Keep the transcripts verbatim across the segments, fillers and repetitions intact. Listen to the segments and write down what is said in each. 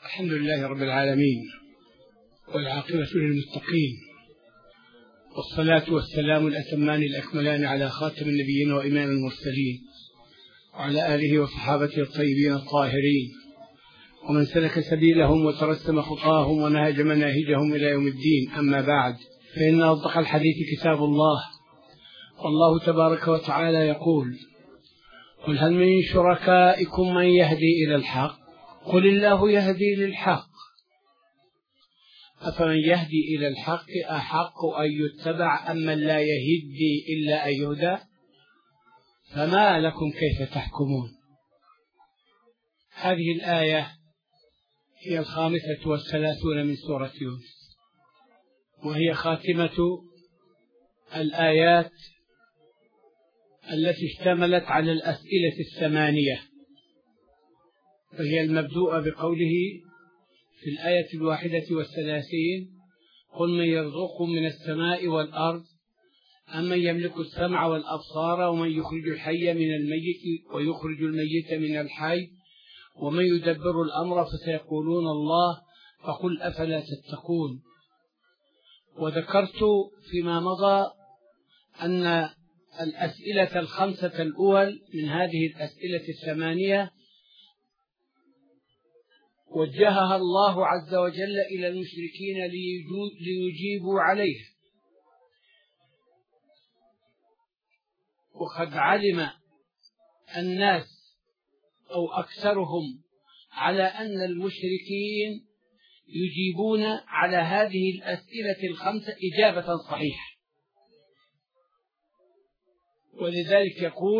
الحمد لله رب العالمين، والعاقبة للمتقين، والصلاة والسلام الأتمان الأكملان على خاتم النبيين وإمام المرسلين، وعلى آله وصحابته الطيبين الطاهرين، ومن سلك سبيلهم وترسم خطاهم ونهج مناهجهم إلى يوم الدين. أما بعد، فإن أصدق الحديث كتاب الله، والله تبارك وتعالى يقول: قل هل من شركائكم من يهدي إلى الحق؟ قل الله يهدي للحق، أفمن يهدي إلى الحق أحق أن يتبع أم من لا يهدي إلا أن يهدى؟ فما لكم كيف تحكمون. هذه الآية هي الخامسة والثلاثون من سورة يونس، وهي خاتمة الآيات التي اشتملت على الأسئلة الثمانية، فهي المبدوءة بقوله في الآية الواحدة والثلاثين: قل من يرزقكم من السماء والأرض أم من يملك السمع والأبصار ومن يخرج الحي من الميت ويخرج الميت من الحي ومن يدبر الأمر فسيقولون الله فقل أفلا تتقون. وذكرت فيما مضى أن الأسئلة الخمسة الأول من هذه الأسئلة الثمانية وجهها الله عز وجل إلى المشركين ليجيبوا عليه، وقد علم الناس أو أكثرهم على أن المشركين يجيبون على هذه الأسئلة الخمسة إجابة صحيحة، ولذلك يقول: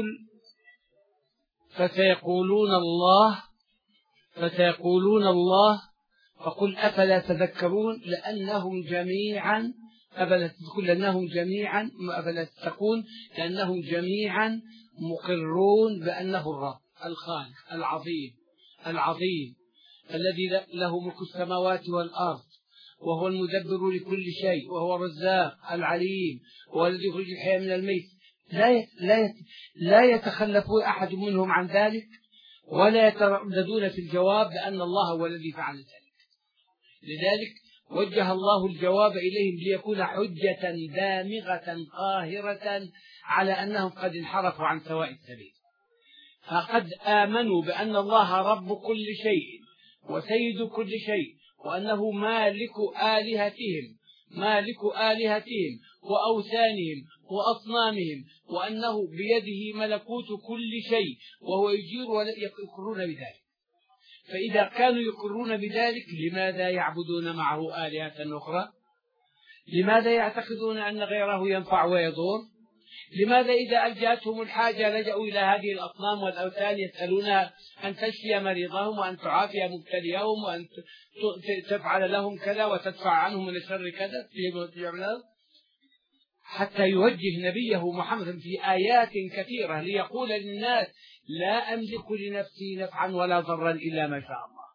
فسيقولون الله فسيقولون الله فقل أفلا تذكرون لأنهم جميعا أفلا تذكرون لأنهم جميعا أفلا تتقون لأنهم جميعا مقرون بأنه الرب الخالق العظيم العظيم الذي له ملك السماوات والأرض، وهو المدبر لكل شيء، وهو الرزاق العليم، وهو الذي يخرج الحي من الميت. لا لا لا يتخلف أحد منهم عن ذلك، ولا يترددون في الجواب بأن الله هو الذي فعل ذلك. لذلك وجه الله الجواب إليهم ليكون حجة دامغة قاهرة على أنهم قد انحرفوا عن سواء السبيل. فقد آمنوا بأن الله رب كل شيء وسيد كل شيء، وأنه مالك آلهتهم مالك آلهتهم وأوثانهم وأصنامهم، وأنه بيده ملكوت كل شيء وهو يجير ولا يقرون بذلك. فإذا كانوا يقرون بذلك، لماذا يعبدون معه آلهة أخرى؟ لماذا يعتقدون أن غيره ينفع ويضر؟ لماذا إذا ألجأتهم الحاجة لجأوا إلى هذه الأصنام والأوثان يسألونها أن تشفي مريضهم وأن تعافي مبتليهم وأن تفعل لهم كذا وتدفع عنهم من الشر كذا، حتى يوجه نبيه محمد في آيات كثيرة ليقول للناس: لا أملك لنفسي نفعا ولا ضرا إلا ما شاء الله.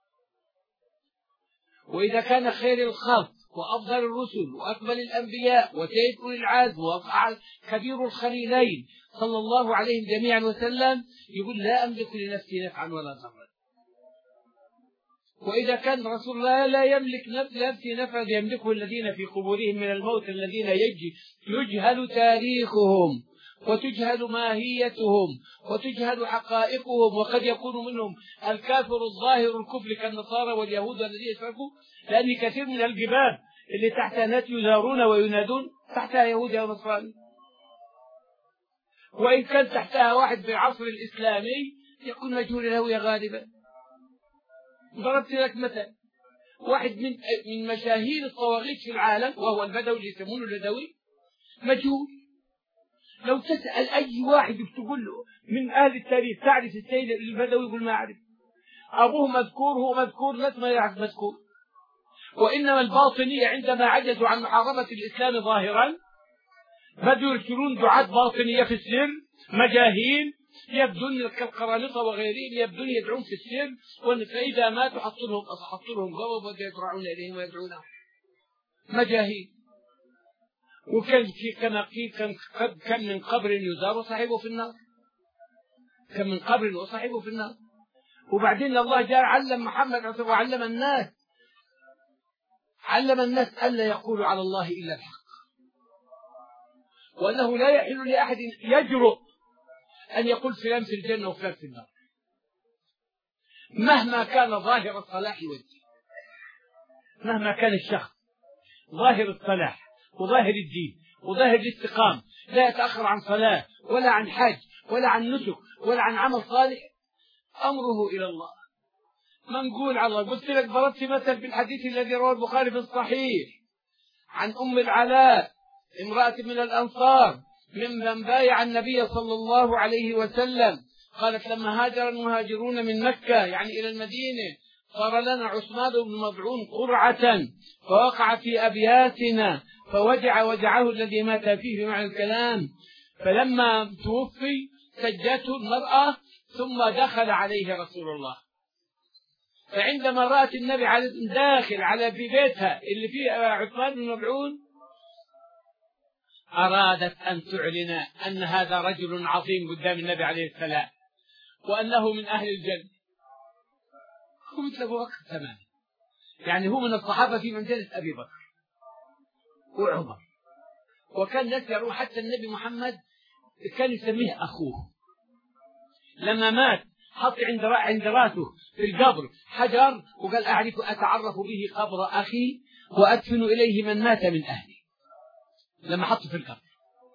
وإذا كان خير الخلق وأفضل الرسل وأكمل الأنبياء وسيد أولي العزم وكبير الخليلين صلى الله عليهم جميعا وسلم يقول: لا أملك لنفسي نفعا ولا ضرا. وإذا كان رسول الله لا يملك لنفسه نفعا يملكه الذين في قبورهم من الموت الذين يجي يجهل تاريخهم وتجهل ماهيتهم وتجهل حقائقهم، وقد يكون منهم الكافر الظاهر الكفر كالنصارى واليهود الذين اشركوا، لأن كثير من الجبال اللي تحتها ناس يزارون وينادون تحتها يهود ونصارى. وإن كان تحتها واحد في العصر الإسلامي يكون مجهول الهوية غالبا. ضربت لك مثل واحد من من مشاهير الطواغيت في العالم وهو البدوي اللي يسمونه البدوي، مجهول. لو تسأل أي واحد تقول له من أهل التاريخ تعرف السيد البدوي يقول ما أعرف. أبوه مذكور، هو مذكور، ناس ما يعرف مذكور. وإنما الباطنية عندما عجزوا عن محاربة الإسلام ظاهرا بدوا يرسلون دعاة باطنية في السر، مجاهيل يبدون كالقرامطة وغيرهم، يبدون يدعون في السر، فإذا ماتوا حطوا لهم حطوا لهم غضب ويدعون إليهم ويدعونهم مجاهيل. وكان في كما قيل كان كم من قبر يزار وصاحبه في النار، كم من قبر وصاحبه في النار. وبعدين الله جاء علم محمد وعلم الناس علم الناس ألا يقولوا على الله إلا الحق، وأنه لا يحل لأحد يجرؤ أن يقول فلان في الجنة وفلان في النار مهما كان ظاهر الصلاح والدين. مهما كان الشخص ظاهر الصلاح وظاهر الدين وظاهر الاستقامة، لا يتأخر عن صلاة ولا عن حج ولا عن نسك ولا عن عمل صالح، أمره إلى الله. ما نقول على الله. قلت لك ضربت مثل بالحديث الذي رواه البخاري في الصحيح عن أم العلاء امرأة من الأنصار ممن بايع النبي صلى الله عليه وسلم، قالت لما هاجر المهاجرون من مكة يعني إلى المدينة صار لنا عثمان بن مضعون قرعة فوقع في أبياتنا فوجع وجعه الذي مات فيه بمعنى الكلام، فلما توفي سجته المرأة ثم دخل عليه رسول الله، فعندما رأت النبي داخل على في بيتها اللي فيه عثمان بن مضعون أرادت أن تعلن أن هذا رجل عظيم قدام النبي عليه السلام وأنه من أهل الجنة. هو مثل أبو بكر تماما، يعني هو من الصحابة في منزلة أبي بكر وعمر، وكان الناس يروح حتى النبي محمد كان يسميه أخوه. لما مات حط عند عند راسه في القبر حجر وقال أعرف أتعرف به قبر أخي وأدفن إليه من مات من أهلي، لما حطه في القبر.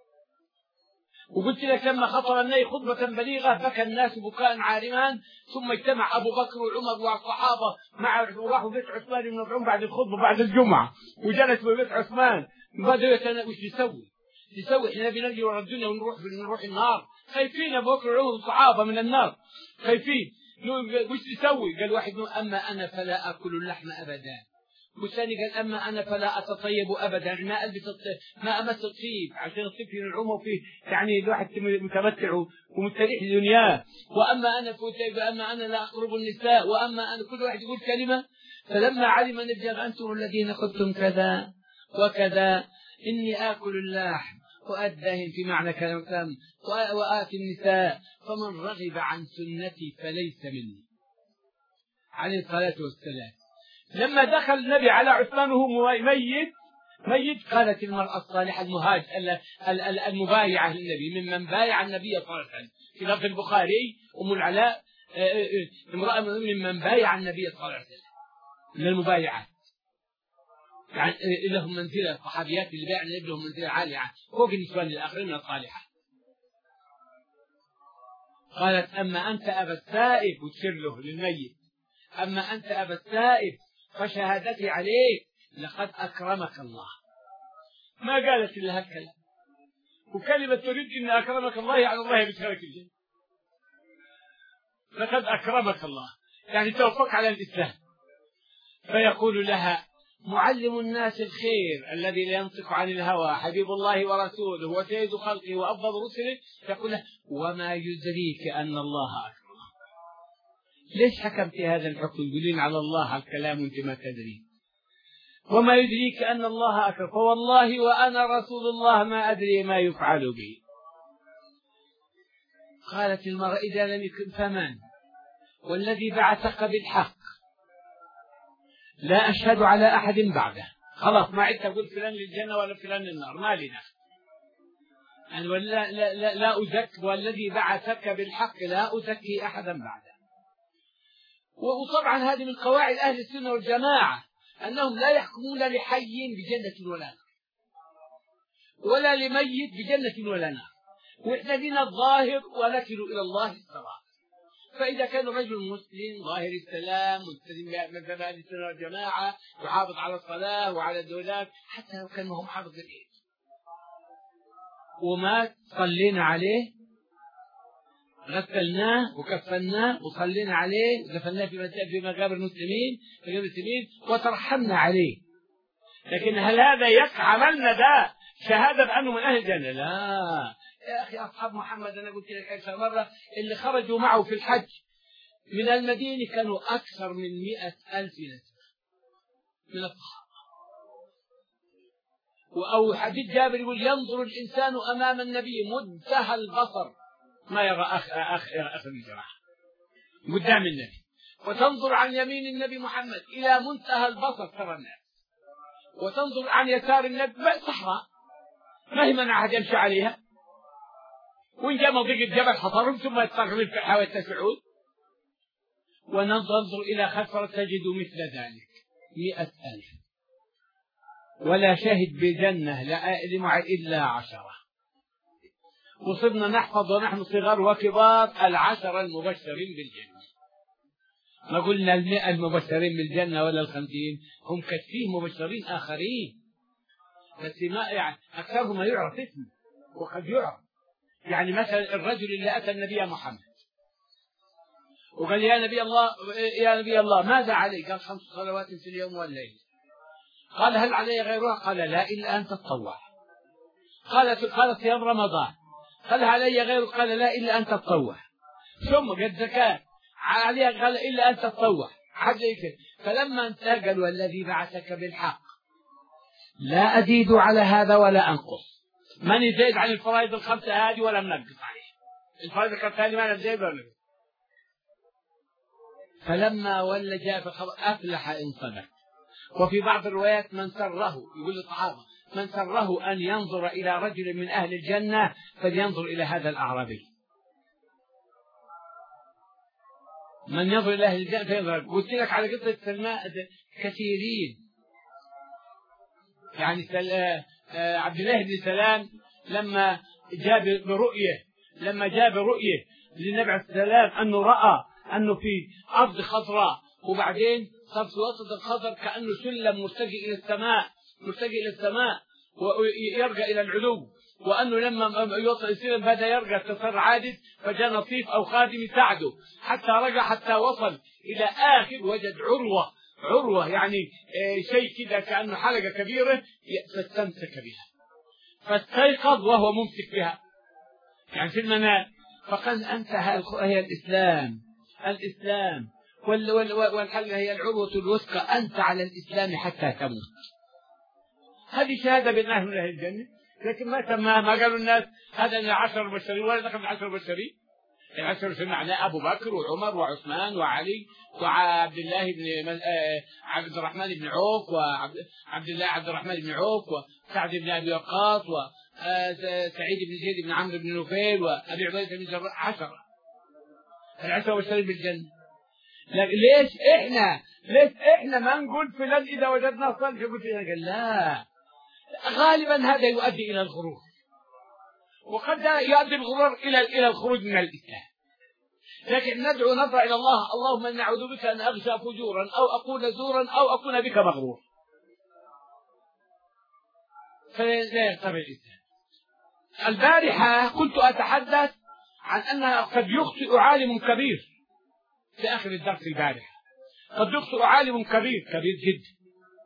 وقلت لك لما خطب النبي خطبة بليغة بكى الناس بكاء عارما، ثم اجتمع أبو بكر وعمر والصحابة مع وراحوا بيت عثمان بن مضعون بعد الخطبة بعد الجمعة، وجلس في بيت عثمان بدأوا يتناقشوا وش يسوي يسوي احنا بنجي ورا الدنيا ونروح نروح النار، خايفين أبو بكر وعمر والصحابة من النار خايفين، وش يسوي؟ قال واحد أما أنا فلا أكل اللحم أبدا، والثاني قال أما أنا فلا أتطيب أبدا، ما ألبس ما أمس الطيب عشان الطيب في نعومه وفيه يعني الواحد متمتع ومستريح لدنياه، وأما أنا أما أنا لا أقرب النساء، وأما أنا كل واحد يقول كلمة. فلما علم النبي أنتم الذين قلتم كذا وكذا إني آكل اللحم وأدهن في معنى كلام وآتي النساء فمن رغب عن سنتي فليس مني عليه الصلاة والسلام. لما دخل النبي على عثمان وهو ميت ميت قالت المرأة الصالحة المهاج المبايعة للنبي ممن بايع النبي صلى الله عليه وسلم في لفظ البخاري أم العلاء امرأة ممن بايع النبي صلى الله عليه وسلم من المبايعات، يعني لهم منزلة الصحابيات اللي بايع النبي لهم منزلة عالية فوق النسوان الآخرين من الصالحة. قالت أما أنت أبا السائب وتشير له للميت، أما أنت أبا السائب فشهادتي عليك لقد أكرمك الله. ما قالت إلا هالكلام، وكلمة تريد إن أكرمك الله على الله بشارك الجنة. لقد أكرمك الله يعني توفق على الإسلام. فيقول لها معلم الناس الخير الذي لا ينطق عن الهوى حبيب الله ورسوله وسيد خلقه وأفضل رسله، يقول له وما يدريك أن الله أكرم. ليش حكمت هذا الحكم؟ يقولين على الله الكلام وانت ما تدري. وما يدريك أن الله أكرم فوالله وأنا رسول الله ما أدري ما يفعل به. قالت المرأة إذا لم يكن فمن والذي بعثك بالحق لا أشهد على أحد بعده. خلاص ما عدت أقول فلان للجنة ولا فلان للنار، ما لنا يعني ولا لا, لا, لا أزك والذي بعثك بالحق لا أزكي أحدا بعده. وطبعا هذه من قواعد أهل السنة والجماعة أنهم لا يحكمون لحي بجنة ولا نار ولا لميت بجنة ولا نار، وإحنا دين الظاهر ونكل إلى الله الصراط. فإذا كان رجل مسلم ظاهر السلام ملتزم بمذهب أهل السنة والجماعة يحافظ على الصلاة وعلى الدولات حتى لو كان هم حافظ العيد ومات صلينا عليه غسلناه وكفناه وصلينا عليه ودفناه في في مقابر المسلمين في مقابر المسلمين وترحمنا عليه، لكن هل هذا يقع عملنا ده شهادة بأنه من أهل الجنة؟ لا يا أخي. أصحاب محمد أنا قلت لك أكثر مرة اللي خرجوا معه في الحج من المدينة كانوا أكثر من مئة ألف نسمة من الصحابة. أو حديث جابر يقول ينظر الإنسان أمام النبي منتهى البصر ما يرى أخ أخ أخ الجراح، قدام النبي، وتنظر عن يمين النبي محمد إلى منتهى البصر ترى الناس، وتنظر عن يسار النبي صحراء ما هي منع أحد يمشي عليها، وإن جاء مضيق الجبل حصرهم ثم يستغرب في حوالي يتسعون. وننظر إلى خسرة تجد مثل ذلك مئة ألف، ولا شهد بجنة لا أعلم إلا عشرة. وصرنا نحفظ ونحن صغار وكبار العشرة المبشرين بالجنة، ما قلنا المئة المبشرين بالجنة ولا الخمسين، هم كثير مبشرين آخرين بس ما يعني أكثرهم ما يعرف اسمه وقد يعرف. يعني مثلا الرجل اللي أتى النبي محمد وقال يا نبي الله يا نبي الله ماذا علي؟ قال خمس صلوات في اليوم والليل. قال هل علي غيرها؟ قال لا إلا أن تتطوع. قالت قالت صيام رمضان. قال علي غيره؟ قال لا إلا أن تتطوع. ثم قد زكاة علي قال إلا أن تتطوع حديث. فلما انتهى قال والذي بعثك بالحق لا أزيد على هذا ولا أنقص، من يزيد عن الفرائض الخمسة هذه ولا منقص عليه، الفرائض الخمسة هذه ما نزيد ولا نقص. فلما ولى جاء في الخبر أفلح إن صدق. وفي بعض الروايات من سره، يقول الصحابة من سره أن ينظر إلى رجل من أهل الجنة فلينظر إلى هذا الأعرابي. من ينظر إلى أهل الجنة فينظر. قلت لك على قصة سلماء كثيرين، يعني عبد الله بن سلام لما جاء برؤية لما جاء برؤية للنبي عليه السلام أنه رأى أنه في أرض خضراء وبعدين صار في وسط الخضر كأنه سلم مرتقي إلى السماء مرتقي إلى السماء ويرجع إلى العلو، وأنه لما يوصل السلم بدأ يرجع تصير عادل، فجاء نصيف أو خادم يساعده حتى رجع حتى وصل إلى آخر وجد عروة عروة يعني شيء كده كأنه حلقة كبيرة فاستمسك بها فاستيقظ وهو ممسك بها يعني في المنام. فقال أنت هي الإسلام الإسلام والحلقة هي العروة الوثقى، أنت على الإسلام حتى تموت. هذه شهادة بين أهل أهل الجنة. لكن ما ما ما قالوا الناس هذا العشر البشرين ولا دخل العشر البشرين. العشر البشرين معناه أبو بكر وعمر وعثمان وعلي وعبد الله بن عبد الرحمن بن عوف وعبد الله عبد الرحمن بن عوف وسعد بن أبي وقاص وسعيد بن زيد بن عمرو بن نوفيل وأبي عبيدة بن جراح. عشرة العشر البشرين بالجنة. ليش إحنا ليش إحنا ما نقول فلان إذا وجدنا صالح يقول فينا؟ قال لا، غالبا هذا يؤدي إلى الغرور، وقد يؤدي الغرور إلى إلى الخروج من الإسلام. لكن ندعو نضع إلى الله اللهم إني أعوذ بك أن أغشى فجورا أو أقول زورا أو أكون بك مغرور، فلا يغتر الإسلام. البارحة كنت أتحدث عن أن قد يخطئ عالم كبير في آخر الدرس البارحة، قد يخطئ عالم كبير كبير جدا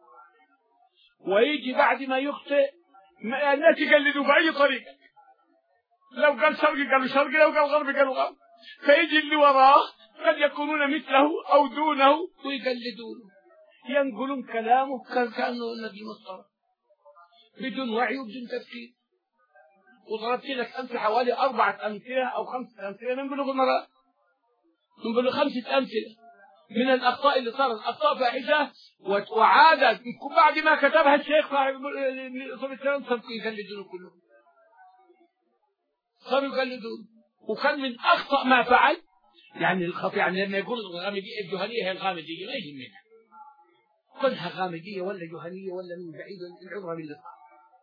ويجي بعد ما يخطئ الناس يقلدوا بأي طريقة، لو قال شرقي قالوا شرقي، لو قال غربي قالوا غربي، فيجي اللي وراه قد يكونون مثله أو دونه ويقلدونه، ينقلون كلامه كأنه النبي مصطفى بدون وعي وبدون تفكير. وضربت لك أمثلة حوالي أربعة أمثلة أو خمسة أمثلة من بلوغ المرأة، من بلوغ خمسة أمثلة من الأخطاء اللي صارت أخطاء فاحشة وعادت بعد ما كتبها الشيخ صلى الله عليه وسلم يقلدون كلهم، صاروا يقلدون. وكان من أخطأ ما فعل يعني الخطأ، يعني لما يقول الغامدية الجهنية هي الغامدية ما يهمنا كلها غامدية ولا جهنية ولا من بعيد العبرة من الأخطاء،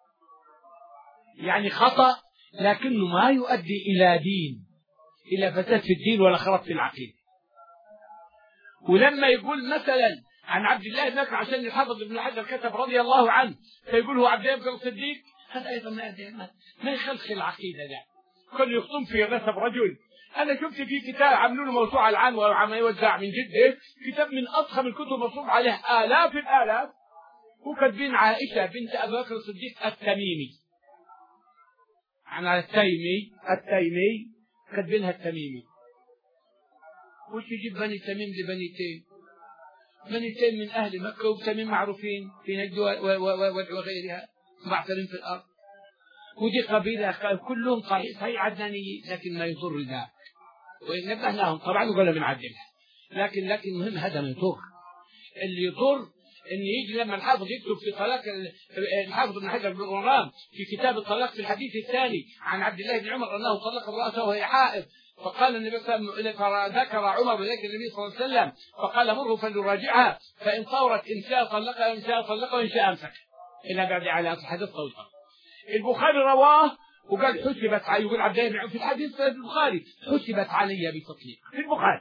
يعني خطأ لكنه ما يؤدي إلى دين إلى فساد في الدين ولا خراب في العقيدة. ولما يقول مثلا عن عبد الله بن بكر عشان الحافظ ابن حجر كتب رضي الله عنه فيقول هو عبد الله بن الصديق، هذا أيضا ما ما يخلخ العقيدة ده، كل يخطم في نسب رجل. أنا شفت في كتاب عملوا له موسوعة الآن وعم يوزع من جدة، كتاب من أضخم الكتب مصروف عليه آلاف الآلاف، وكاتبين عائشة بنت أبي بكر الصديق التميمي، عن التيمي التيمي كاتبينها التميمي. وش يجيب بني تميم لبني تيم؟ بني تيم من أهل مكة وتميم معروفين في نجد وغيرها معترين في الأرض، ودي قبيلة كلهم صحيح صحيح عدنانيين لكن ما يضر ذاك ونبهناهم طبعا وقلنا بنعدلها، لكن لكن المهم هذا ما يضر. اللي يضر ان يجي لما الحافظ يكتب في طلاق الحافظ ابن حجر بن غرام في كتاب الطلاق في الحديث الثاني عن عبد الله بن عمر انه طلق امراته وهي حائض، فقال النبي صلى الله عليه وسلم ذكر عمر ذلك النبي صلى الله عليه وسلم فقال مره فليراجعها فان طورت ان شاء طلقها وان شاء طلقها وان شاء امسك الى بعد على الحديث طويل. البخاري رواه وقال حسبت علي، يقول عبد الله بن عمر في الحديث في البخاري حسبت علي بتطليق في البخاري،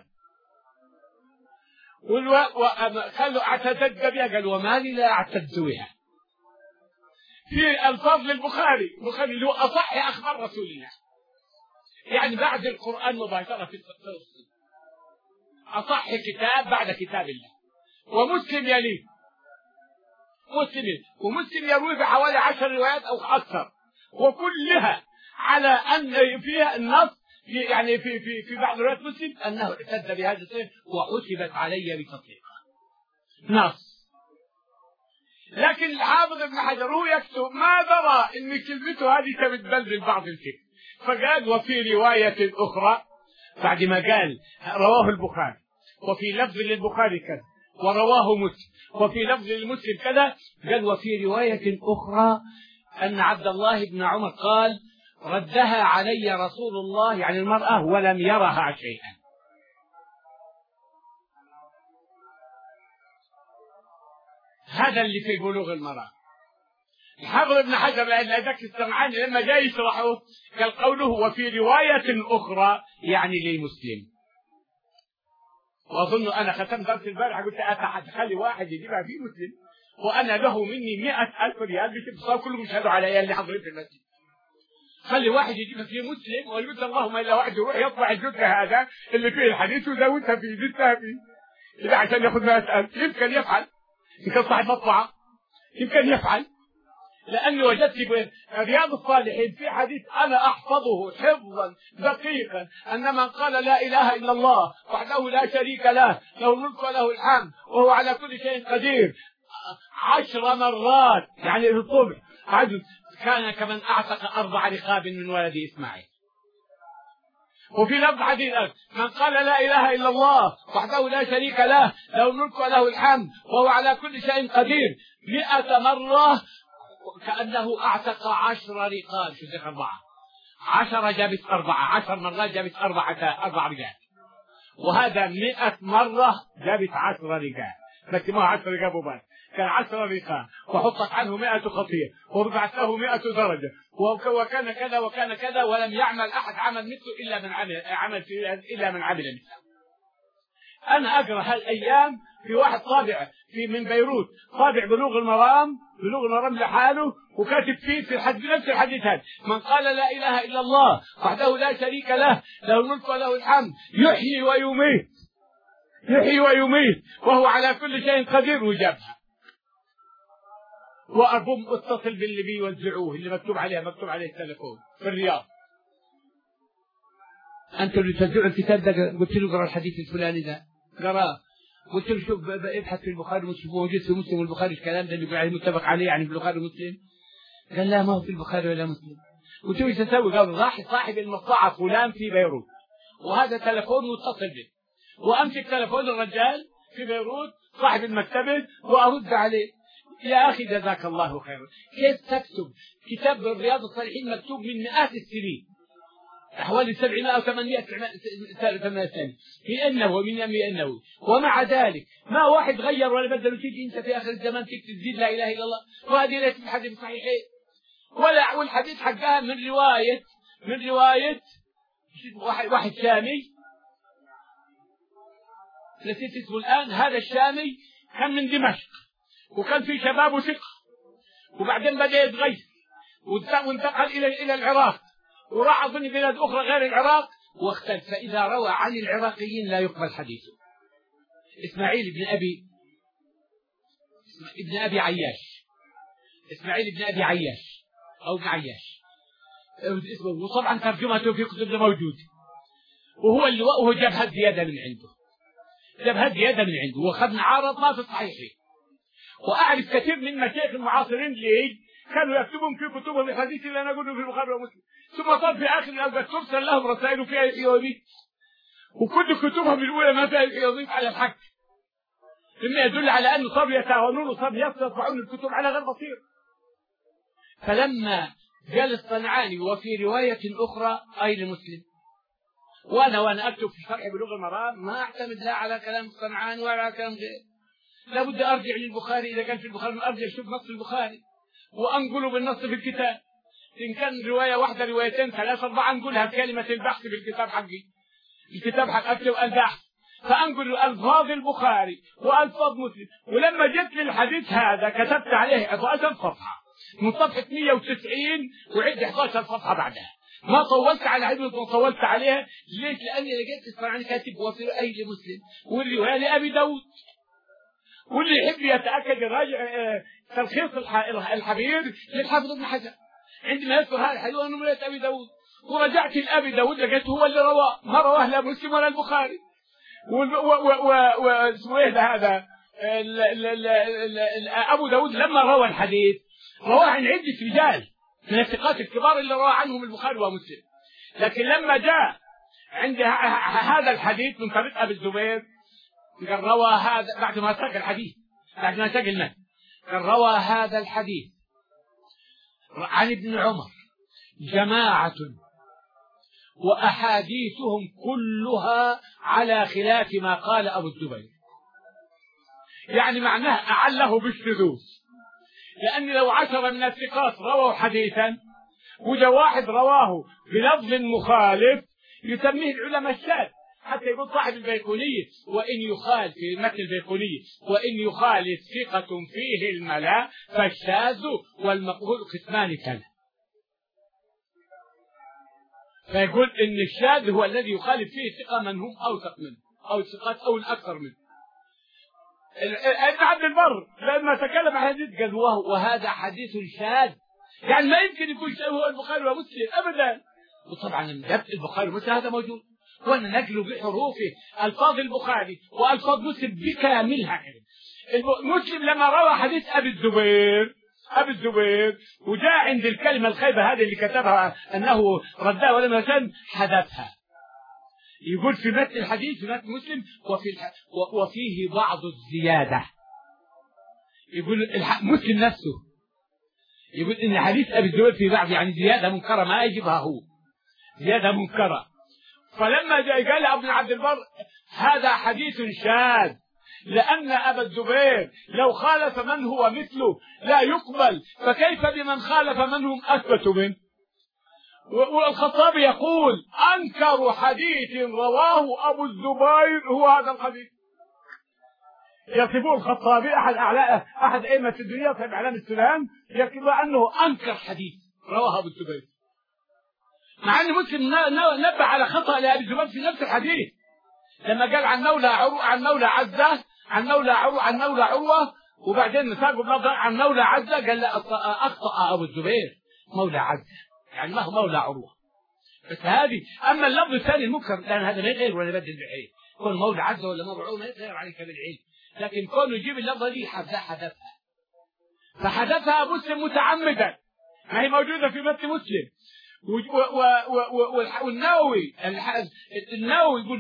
قالوا اعتدت بها قال وما لي لا اعتد بها. في الفاظ للبخاري، البخاري اللي هو اصح اخبار رسول الله، يعني بعد القران مباشره في التفسير اصح كتاب بعد كتاب الله، ومسلم يليه مسلم ومسلم يروي بحوالي عشر روايات او اكثر، وكلها على ان فيها النص يعني في في في بعض روايات مسلم انه اعتد بهذا الشيء وحسبت علي بتطليقها نص. لكن الحافظ ابن حجر هو يكتب ما درى ان كلمته هذه تبدل بعض الفكر، فقال وفي روايه اخرى بعد ما قال رواه البخاري وفي لفظ للبخاري كذا ورواه مسلم وفي لفظ للمسلم كذا، قال وفي روايه اخرى ان عبد الله بن عمر قال ردها علي رسول الله يعني المرأة ولم يرها شيئا. هذا اللي في بلوغ المرأة. الحافظ ابن حجر ذاك السمعاني لما جاي يشرحه قال قوله وفي رواية أخرى يعني للمسلم. وأظن أنا ختمت درس البارحة قلت أتخلي واحد يجيبها في مسلم وأنا له مني مئة ألف ريال بتبصار كلهم يشهدوا علي اللي حضرين في المسجد. خلي واحد يجيبها في مسلم ويقول اللهم الا واحد يروح يطبع الجزء هذا اللي فيه الحديث ويزودها فيه زدتها فيه اذا عشان ياخذ مئة ألف يمكن يفعل، يمكن صاحب مطبعه يمكن يفعل، لاني وجدت رياض الصالحين في حديث انا احفظه حفظا دقيقا ان من قال لا اله الا الله وحده لا شريك له له الملك وله الحمد وهو على كل شيء قدير عشر مرات يعني الصبح عدد كان كمن اعتق اربع رقاب من ولد اسماعيل. وفي لفظ حديث من قال لا اله الا الله وحده لا شريك له له الملك وله الحمد وهو على كل شيء قدير مئة مرة كأنه اعتق عشر رقاب. شو ذكر أربعة عشر جابت أربعة عشر مرات جابت أربعة أربع رجال، وهذا مئة مرة جابت عشر رجال، بس ما عشر رقاب وبس كان عشر رقاب وحطت عنه مئة خطية ورفعت له مئة درجة وكان كذا وكان كذا ولم يعمل أحد عمل مثله إلا من عمل عمل إلا من عمل مثله. أنا أقرأ هالأيام في واحد طابع في من بيروت طابع بلوغ المرام بلوغ المرام لحاله وكاتب فيه في الحديث نفس الحديث هذا من قال لا إله إلا الله وحده لا شريك له له الملك وله الحمد يحيي ويميت يحيي ويميت وهو على كل شيء قدير وجابها. وأقوم اتصل باللي بيوزعوه اللي مكتوب عليه مكتوب عليه التليفون في الرياض. أنتوا اللي توزعوا الكتاب ده قلت له قرأ الحديث الفلاني ده قرأه، قلت له شوف ابحث في البخاري ومسلم موجود في مسلم والبخاري الكلام ده اللي يقول عليه متفق عليه يعني في البخاري ومسلم. قال لا ما هو في البخاري ولا مسلم. قلت له ايش اسوي؟ قال راح صاحب المطبعة فلان في بيروت وهذا تليفون متصل به وامسك تليفون الرجال في بيروت صاحب المكتبة وارد عليه. يا أخي جزاك الله خيرا، كيف تكتب كتاب رياض الصالحين مكتوب من مئات السنين حوالي سبعمائة أو ثمانمائة سنة في النووي من أمي النووي، ومع ذلك ما واحد غير ولا بدل وتيجي أنت في آخر الزمان تكتب زيد لا إله إلا الله وهذه ليست الحديث الصحيحين ولا والحديث حقها من رواية من رواية واحد واحد شامي نسيت اسمه الآن. هذا الشامي كان من دمشق وكان في شباب وثقة وبعدين بدأ يتغير وانتقل إلى إلى العراق وراح أظن بلاد أخرى غير العراق واختلف، فإذا روى عن العراقيين لا يقبل حديثه. إسماعيل بن أبي ابن أبي عياش إسماعيل بن أبي عياش أو ابن عياش اسمه، وطبعا ترجمته في كتب موجود، وهو اللي وهو جاب هذه زيادة من عنده جاب هذه زيادة من عنده وأخذنا عارض ما في الصحيحين. وأعرف كثير من مشايخ المعاصرين لي كانوا يكتبون في كتبهم الحديث اللي أنا أقوله في البخاري ومسلم ثم صار في آخر الأوقات ترسل لهم رسائل فيها يومي وكل كتبهم الأولى ما يضيف على الحق، مما يدل على أنه صار يتعاونون وصار يطبعون الكتب على غير بصير. فلما قال الصنعاني وفي رواية أخرى أي لمسلم، وأنا وأنا أكتب في شرح بلوغ المرام ما أعتمد لا على كلام الصنعاني ولا على كلام غيره، لابد أرجع للبخاري إذا كان في البخاري أرجع أشوف نص البخاري وأنقله بالنص في الكتاب. إن كان رواية واحدة روايتين ثلاثة أربعة أنقلها بكلمة البحث في الكتاب حقي، الكتاب حق أكتب البحث، فأنقل ألفاظ البخاري وألفاظ مسلم. ولما جت للحديث هذا كتبت عليه إحدى عشرة صفحة من صفحة مئة وتسعين وعد إحدى عشرة صفحة بعدها، ما طولت على عدة ما طولت عليها. ليش؟ لأني لقيت الصنعاني كاتب وفي أي لمسلم والرواية لأبي داود، واللي يحب يتأكد يراجع تلخيص الحبير للحافظ ابن حجر عندما يذكر هذا الحديث أنه من أبي داود، ورجعت لأبي داود لقيت هو اللي رواه، ما رواه لا مسلم ولا البخاري. واسمه ايه هذا أبو داود لما روى الحديث رواه عن عدة رجال من الثقات الكبار اللي روى عنهم البخاري ومسلم، لكن لما جاء عند هذا الحديث من طريق أبي الزبير قال روى هذا بعد ما ساق الحديث بعد ما ساق المتن قال روى هذا الحديث عن ابن عمر جماعة وأحاديثهم كلها على خلاف ما قال أبو الزبير، يعني معناه أعله بالشذوذ، لأن لو عشرة من الثقات رووا حديثا وجاء واحد رواه بلفظ مخالف يسميه العلماء الشاذ، حتى يقول صاحب البيقونية وإن يخالف في متن البيقونية وإن يخالف ثقة فيه الملا فالشاذ والمقبول قسمان كلا. فيقول إن الشاذ هو الذي يخالف فيه ثقة من هم أوثق منه أو ثقات أو الأكثر منه. ابن عبد البر لما تكلم عن حديث قال وهذا حديث شاذ، يعني ما يمكن يكون شيء هو البخاري ومسلم أبدا. وطبعا البخاري ومسلم هذا موجود، وأن نقله بحروفه ألفاظ البخاري وألفاظ مسلم بكاملها. مسلم لما روى حديث أبي الزبير أبي الزبير وجاء عند الكلمة الخيبة هذه اللي كتبها أنه ردها ولم يسن حذفها، يقول في متن الحديث في متن مسلم وفي الح... وفيه بعض الزيادة، يقول الح... مسلم نفسه يقول إن حديث أبي الزبير في بعض يعني زيادة منكرة ما يجبها هو زيادة منكرة. فلما جاء قال ابن عبد البر هذا حديث شاذ لأن أبا الزبير لو خالف من هو مثله لا يقبل، فكيف بمن خالف من هم أثبت منه؟ والخطابي يقول أنكر حديث رواه أبو الزبير هو هذا الحديث. يصفه الخطابي أحد أعلى أحد أئمة الدنيا في إعلام السلام يكتب أنه أنكر حديث رواه أبو الزبير، مع أن مسلم نبه على خطأ لأبي الزبير في نفس الحديث لما قال عن مولى عروة عن مولى عزة عن مولى عروة عن مولى عروة وبعدين ساقوا بلفظ عن مولى عزة قال لا أخطأ أبو الزبير مولى عزة يعني ما هو مولى عروة بس هذه. أما اللفظ الثاني المنكر لأن هذا ما يغير ولا يبدل بالعين، كون مولى عزة ولا مولى عروة ما يغير عليك بالعين، لكن كونه يجيب اللفظة دي حذفها فحذفها مسلم متعمدا، ما هي موجودة في متن مسلم. والنووي النووي يقول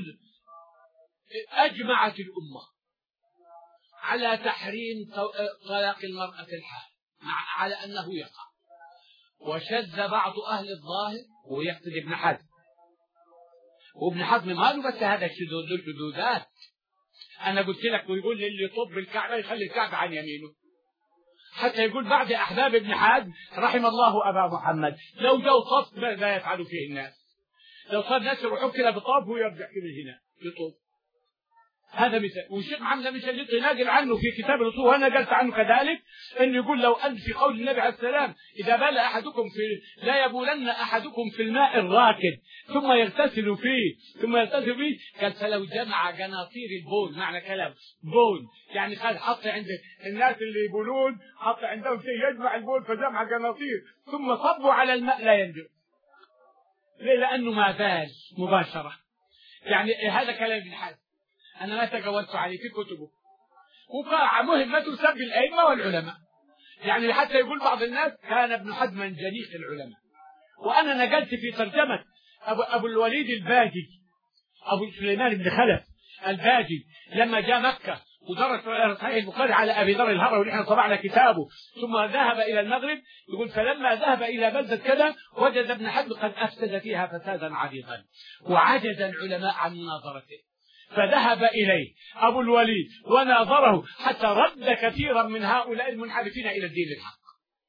أجمعت الأمة على تحريم طلاق المرأة الحائض على أنه يقع، وشذ بعض أهل الظاهر ويقصد ابن حزم، وابن حزم ما له بس هذا الشذوذ الشذوذات. أنا قلت لك ويقول للي يطب الكعبة يخلي الكعبة عن يمينه، حتى يقول بعد أحباب ابن حزم رحم الله أبا محمد لو جو طف ماذا يفعل فيه الناس؟ لو صار ناس يروحوا كده بطاف ويرجع كده هنا يطوف. هذا مثال. والشيخ محمد بن شلقي ناقل عنه في كتاب الأصول وأنا قلت عنه كذلك أنه يقول لو أن في قول النبي عليه السلام إذا بال أحدكم في لا يبولن أحدكم في الماء الراكد ثم يغتسل فيه ثم يغتسل فيه قال فلو جمع جناطير البول، معنى كلام بول يعني قال حط عند الناس اللي يبولون حط عندهم شيء يجمع البول فجمع جناطير ثم صبوا على الماء لا ينزل. ليه؟ لأنه ما بال مباشرة. يعني هذا كلام ابن حزم أنا ما تجاوزت عليه في كتبه، وقاعة مهمة سب الأئمة والعلماء، يعني حتى يقول بعض الناس كان ابن حزم جليق العلماء. وأنا نقلت في ترجمة أبو, أبو الوليد الباجي أبو سليمان بن خلف الباجي لما جاء مكة ودرس صحيح البخاري على أبي ذر الهروي ونحن طبعنا كتابه، ثم ذهب إلى المغرب، يقول فلما ذهب إلى بلدة كذا وجد ابن حزم قد أفسد فيها فسادا عريضا، وعجز العلماء عن مناظرته، فذهب إليه أبو الوليد وناظره حتى رد كثيرا من هؤلاء المنحرفين إلى الدين الحق.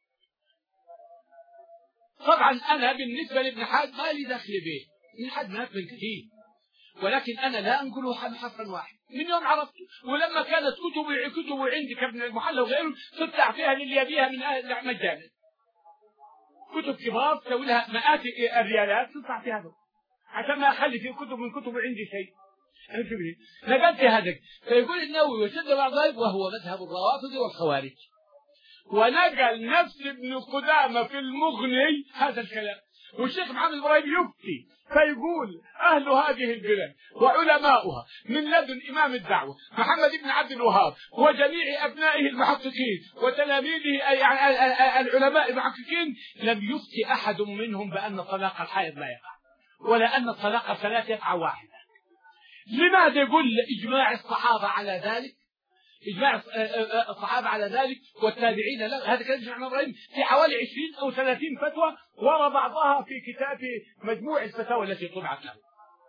طبعا أنا بالنسبة لابن حزم ما لي دخل به، ابن حزم نقل كثير، ولكن أنا لا أنقله حرفا واحد من يوم عرفته. ولما كانت كتبي كتبه عندي كابن المحلى وغيره تطلع فيها للي يبيها من مجانا، كتب كبار تسوي لها مئات الريالات تطلع فيها هذا عشان ما أخلي في كتب من كتب عندي شيء. نقلت هذا. فيقول النووي وشد بعض ذلك وهو مذهب الروافض والخوارج، ونقل نفس ابن قدامة في المغني هذا الكلام. والشيخ محمد إبراهيم يفتي فيقول أهل هذه البلاد وعلماؤها من لدن إمام الدعوة محمد بن عبد الوهاب وجميع أبنائه المحققين وتلاميذه يعني العلماء المحققين لم يفتي أحد منهم بأن طلاق الحائض لا يقع، ولا أن الطلاق الثلاث يقع واحدا. لماذا يقول إجماع الصحابة على ذلك؟ إجماع الصحابة على ذلك والتابعين له. هذا كان إجماع إبراهيم في حوالي عشرين أو ثلاثين فتوى ورا بعضها في كتاب مجموع الفتاوى التي طبعت له.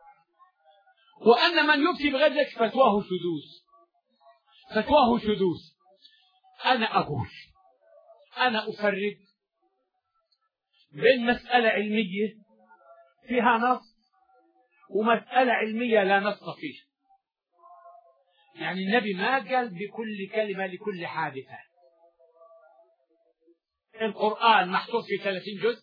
وأن من يفتي بغير ذلك فتواه شذوذ، فتواه شذوذ. أنا أقول أنا أفرق بين مسألة علمية فيها نص ومسألة علمية لا نص فيها. يعني النبي ما قال بكل كلمة لكل حادثة. القرآن محصور في ثلاثين جزء،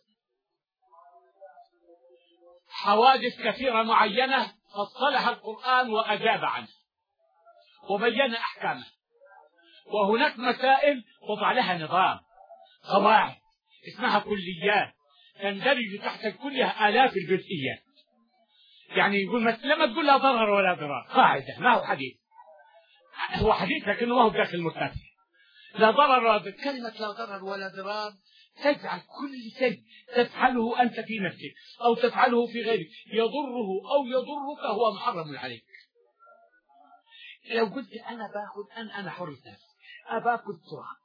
حوادث كثيرة معينة فصلها القرآن وأجاب عنها وبين أحكامها، وهناك مسائل وضع لها نظام قواعد اسمها كليات تندرج تحت كلها آلاف الجزئيات. يعني يقول لما تقول لا ضرر ولا ضرار قاعدة، ما هو حديث، هو حديث لكنه ما هو داخل المرتفع. لا ضرر ولا ضرار، كلمة لا ضرر ولا ضرار تجعل كل شيء تفعله أنت في نفسك أو تفعله في غيرك يضره أو يضرك هو محرم عليك. لو قلت أنا باخذ أنا أنا حر نفسي، أباكل تراب،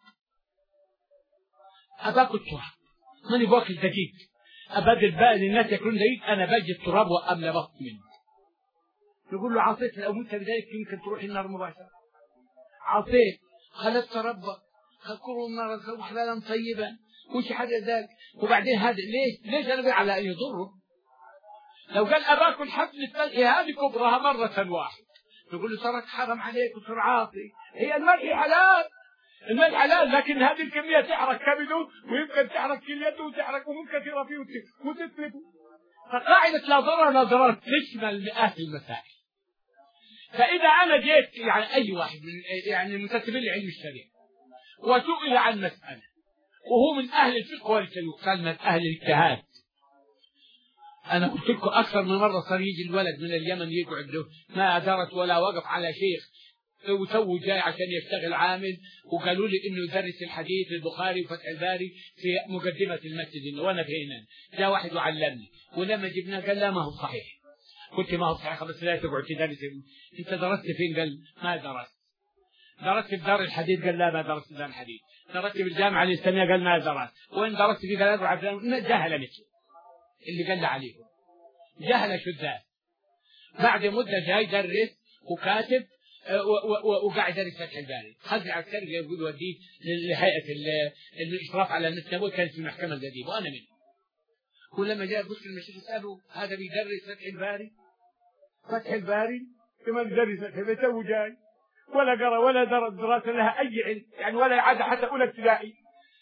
أباكل تراب، ماني باكل دقيق، أبادل بقى للناس يأكلون دقيق، أنا باجي التراب وأملى بطن منه. يقول له عصيت لو مت بذلك يمكن تروح النار مباشرة. عصيت خلت ربك خلقوا النار حلالا طيبا وش حاجة ذلك. وبعدين هذا ليش ليش أنا على أن يضره؟ لو قال أباكل حفل التلقي هذه كبرها مرة واحدة يقول له ترك حرم عليك وصر عاصي. هي الملح حلال، الملح حلال، لكن هذه الكمية تحرق كبده ويمكن تحرق كليته وتحرق أمور كثيرة فيه وتتلفه. فقاعدة لا ضرر لا ضرر تشمل مئات المسائل. فإذا أنا جيت يعني أي واحد من يعني المنتسبين لعلم الشريعة وسئل عن مسألة وهو من أهل الفقه والكلام من أهل الاجتهاد، أنا قلت لكم أكثر من مرة صار يجي الولد من اليمن يقعد له ما درس ولا وقف على شيخ وتو جاي عشان يشتغل عامل، وقالوا لي إنه يدرس الحديث البخاري وفتح الباري في مقدمة المسجد وأنا في هنا. جاء واحد وعلمني ولما جبناه قال لا ما هو صحيح. قلت ما هو صحيح بس لا تقعد تدرس. أنت درست فين؟ قال ما درست. درست في دار الحديث؟ قال لا ما درست في دار الحديث. درست في الجامعة الإسلامية؟ قال ما درست. وين درست في ثلاث وعشرين؟ جهل مثل اللي قال عليهم، جهل شذاذ. بعد مدة جاي يدرس وكاتب وقاعد يدرس فتح الباري. خذ العسكري يقول وديه لهيئة الإشراف على النسب كانت في المحكمة القديمة وأنا منه. ولما جاء قلت المشيخ سأله هذا بيدرس فتح الباري؟ فتح الباري كمان يدرس فتح الباري تو جاي ولا قرأ ولا درس دراسة لها أي علم يعني ولا عاد حتى أولى ابتدائي.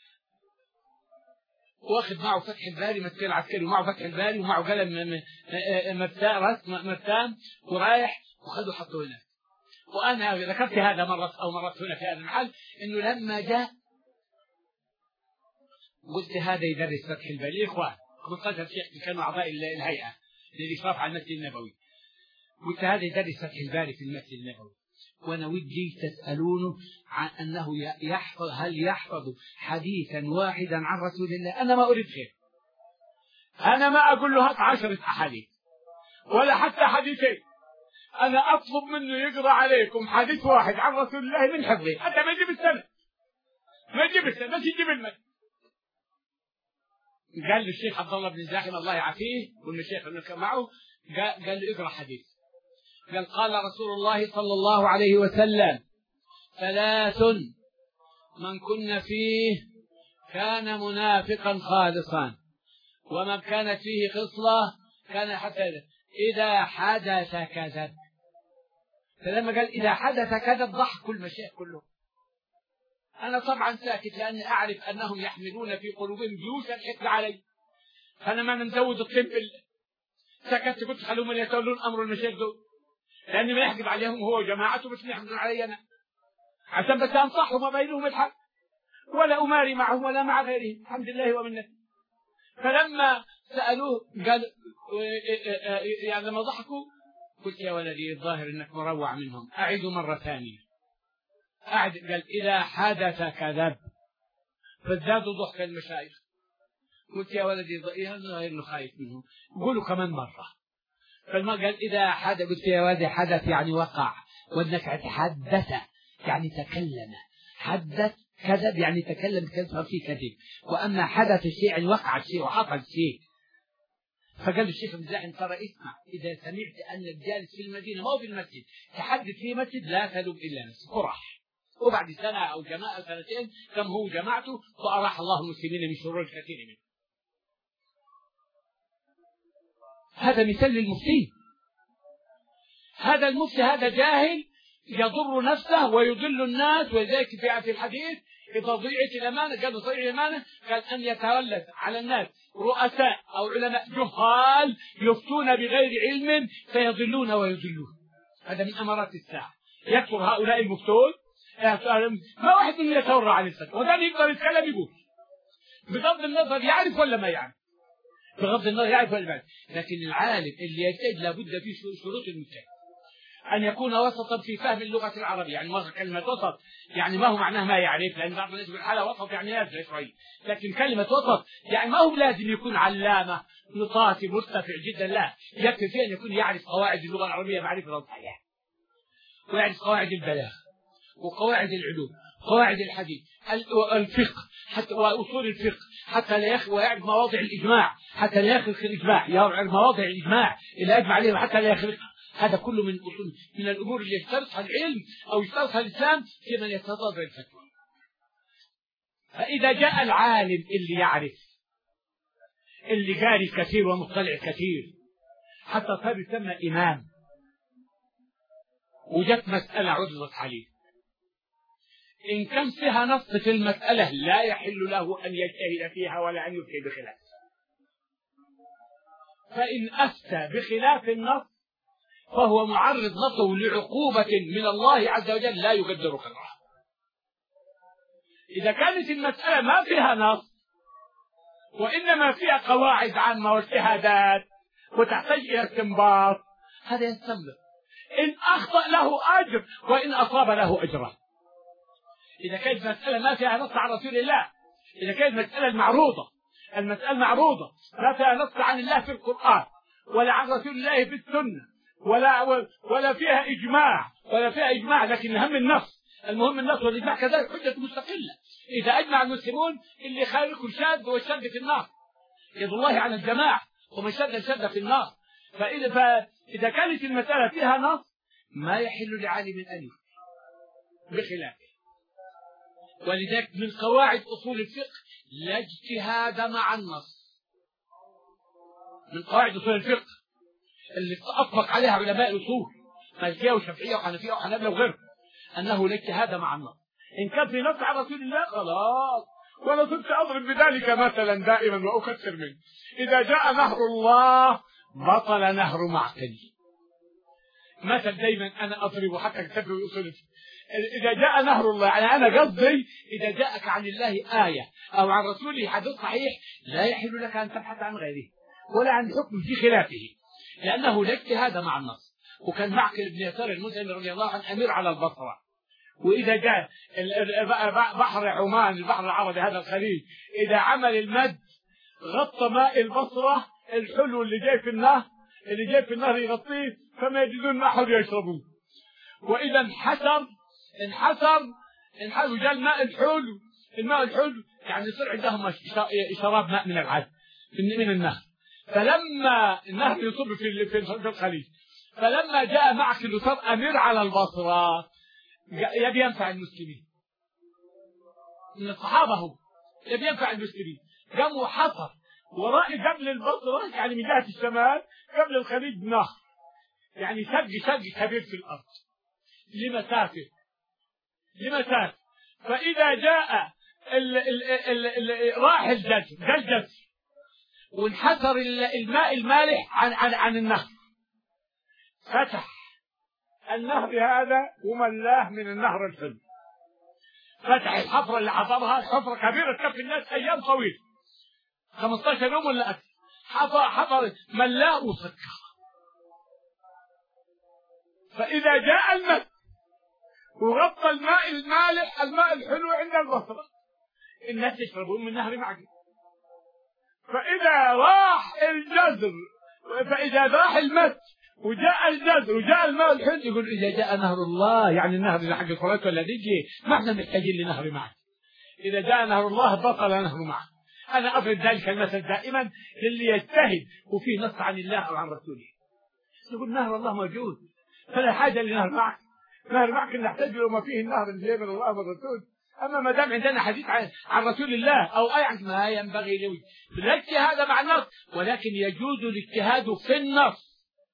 واخذ معه فتح الباري مثل العسكري ومعه فتح الباري ومعه قلم مفتان ورايح وخذوا حطوه هنا. وأنا ذكرت هذا مرة أو مرات هنا في هذا المحل إنه لما جاء قلت هذا يدرس فتح الباري إخوان خمسة عشر شيخ كانوا أعضاء الهيئة للإشراف على المسجد النبوي. قلت هذا يدرس فتح الباري في المسجد النبوي وأنا ودي تسألونه عن أنه يحفظ هل يحفظ حديثا واحدا عن رسول الله. أنا ما أريد خير، أنا ما أقول له هات عشرة أحاديث ولا حتى حديثين، أنا أطلب منه يقرأ عليكم حديث واحد عن رسول الله من حفظه، حتى ما يجيب السنة، ما يجيب السنة، بس يجيب المد. قال له الشيخ عبد الله بن زاحم الله يعافيه وإن الشيخ اللي كان معه، قال له اقرأ حديث. قال قال رسول الله صلى الله عليه وسلم: ثلاث من كن فيه كان منافقا خالصا، ومن كانت فيه خصلة كان حتى إذا حدث كذب. فلما قال إذا حدث كذب ضحك كل المشايخ كله. أنا طبعا ساكت لأني أعرف أنهم يحملون في قلوبهم جيوش الحقد علي، فأنا ما نزود الطب. سكت قلت خلوهم يتولون أمر المشايخ دول، لأني ما يحقد عليهم هو وجماعته، بس يحقدون علي أنا، عشان بس أنصحهم وبينهم الحق، ولا أماري معهم ولا مع غيرهم، الحمد لله ومنه. فلما سألوه قال يعني لما ضحكوا قلت يا ولدي الظاهر انك مروع منهم، اعيدوا مرة ثانية. أعد. قال إذا حدث كذب، فازدادوا ضحك المشايخ. قلت يا ولدي الظاهر انه خايف منهم، قولوا كمان مرة. فالما قال إذا حدث، قلت يا ولدي حدث يعني وقع، وانك تحدث يعني تكلم، حدث كذب يعني تكلم كذب فيه كذب، وأما حدث الشيء يعني وقع الشيء وحصل الشيء. فقال الشيخ ابن زاحم ترى اسمع، إذا سمعت أن الجالس في المدينة ما هو في المسجد تحدث في مسجد لا تلوم إلا نفسك، فرح، وبعد سنة أو جماعة سنتين كم هو جماعته، فأراح الله المسلمين من شرور كثير منه. هذا مثال للمفتي. هذا المفتي هذا جاهل يضر نفسه ويضل الناس، وذلك في الحديث إذا ضيعت الأمانة، قال ضيع الأمانة قال أن يتولد على الناس رؤساء أو علماء جهال يفتون بغير علم فيضلون ويضلون. هذا من أمارات الساعة. يكثر هؤلاء المفتون، ما واحد منهم يتورع عن الفتوى، وده يقدر يتكلم يقول بغض النظر يعرف ولا ما يعرف، بغض النظر يعرف ولا ما يعرف. لكن العالم اللي يجتهد لابد فيه شروط المجتهد أن يكون وسطا في فهم اللغة العربية. يعني مرة كلمة وسط يعني ما هو معناه ما يعرف، لأن بعض الناس بالحالة وسط يعني يزرع شوي، لكن كلمة وسط يعني ما هو لازم يكون علامة نطاطي مرتفع جدا، لا، يكفي فيه أن يكون يعرف قواعد اللغة العربية معرفة صحيحة، ويعرف قواعد البلاغة وقواعد العلوم، قواعد الحديث، الفقه حتى وأصول الفقه، حتى لا يخ ويعرف مواضع الإجماع، حتى لا يخرق الإجماع، يعرف مواضع الإجماع اللي أجمع عليه حتى لا يخرقها. هذا كله من أصول من الأمور اللي يشترطها العلم أو يشترطها الإسلام في من يتضرر الفتوى. فإذا جاء العالم اللي يعرف، اللي قاري كثير ومطلع كثير، حتى صار يسمى إمام، وجت مسألة عرضت عليه، إن كان فيها نص في المسألة لا يحل له أن يجتهد فيها ولا أن يفتي بخلاف. فإن أفتى بخلاف النص فهو معرض نفسه لعقوبة من الله عز وجل لا يقدر قدرها. إذا كانت المسألة ما فيها نص وإنما فيها قواعد عامة واجتهادات وتحتاج إلى استنباط، هذا يستنبط، إن أخطأ له أجر وإن أصاب له أجرا. إذا كانت مسألة ما فيها نص عن رسول الله، إذا كانت مسألة المعروضة المسألة معروضة لا فيها نص عن الله في القرآن ولا عن رسول الله في السنة ولا ولا فيها إجماع ولا فيها إجماع، لكن أهم النص، المهم النص والإجماع كذلك حجة مستقلة. إذا أجمع المسلمون اللي خالق شاذ والشاذ في النار، يد الله على الجماعة، ومن شد الشد في النار. فإذا فإذا كانت المسألة فيها نص ما يحل لعالم أن يفتي بخلافه. ولذلك من قواعد أصول الفقه لا اجتهاد مع النص، من قواعد أصول الفقه اللي أطلق عليها علماء الأصول مالكية وشافعية وحنفية وحنابلة وغيرهم، أنه لا اجتهاد مع النص. إن كان في نص على رسول الله خلاص، ولا كنت أضرب بذلك مثلا دائما وأكثر منه، إذا جاء نهر الله بطل نهر معقل. مثل دائما أنا أضرب حتى كتبه أصول الفقه، إذا جاء نهر الله، يعني أنا قصدي إذا جاءك عن الله آية أو عن رسوله حديث صحيح لا يحل لك أن تبحث عن غيره ولا عن حكم في خلافه، لأنه لا اجتهاد مع النص. وكان معقل بن يسار المزني رضي الله عنه أمير على البصرة، وإذا جاء بحر عمان البحر العربي هذا الخليج إذا عمل المد غطى ماء البصرة الحلو اللي جاي في النهر اللي جاي في النهر يغطيه فما يجدون أحد يشربون. وإذا انحسر انحسر انحسر وجاء الماء الحلو، الماء الحلو يعني يصير عندهم شراب ماء من العذب من النهر. فلما النهر يصب في في الخليج، فلما جاء معقل وصار أمير على البصرة يبي ينفع المسلمين من الصحابة، هو يبي ينفع المسلمين، قام وحفر وراء قبل البصرة يعني من جهة الشمال قبل الخليج نهر، يعني شق شق كبير في الأرض لمسافة لمسافة. فإذا جاء ال ال ال ال راح الجسر ده الجسر وانحسر الماء المالح عن عن عن النهر، فتح النهر هذا وملاه من النهر الحلو، فتح الحفرة اللي حفرها، حفرة كبيرة تكفي الناس أيام طويلة خمسة عشر يوم ولا أكثر، حفر حفر ملاه وسكر. فإذا جاء الماء وغطى الماء المالح الماء الحلو عند البصرة الناس يشربون من نهر معقل. فإذا راح الجزر، فإذا راح المس وجاء الجزر وجاء الماء الحلو، يقول إذا جاء نهر الله يعني النهر اللي حق الفرات ولا نجي ما احنا محتاجين لنهر معك. إذا جاء نهر الله بطل نهر معك. أنا أفرض ذلك المثل دائما للي يجتهد وفيه نص عن الله أو عن رسوله. يقول نهر الله موجود فلا حاجة لنهر معك، نهر معك نحتاج له ما فيه النهر اللي من الله والرسول. أما ما دام عندنا حديث عن, عن رسول الله أو آية ما ينبغي له الاجتهاد مع النص، ولكن يجوز الاجتهاد في النص.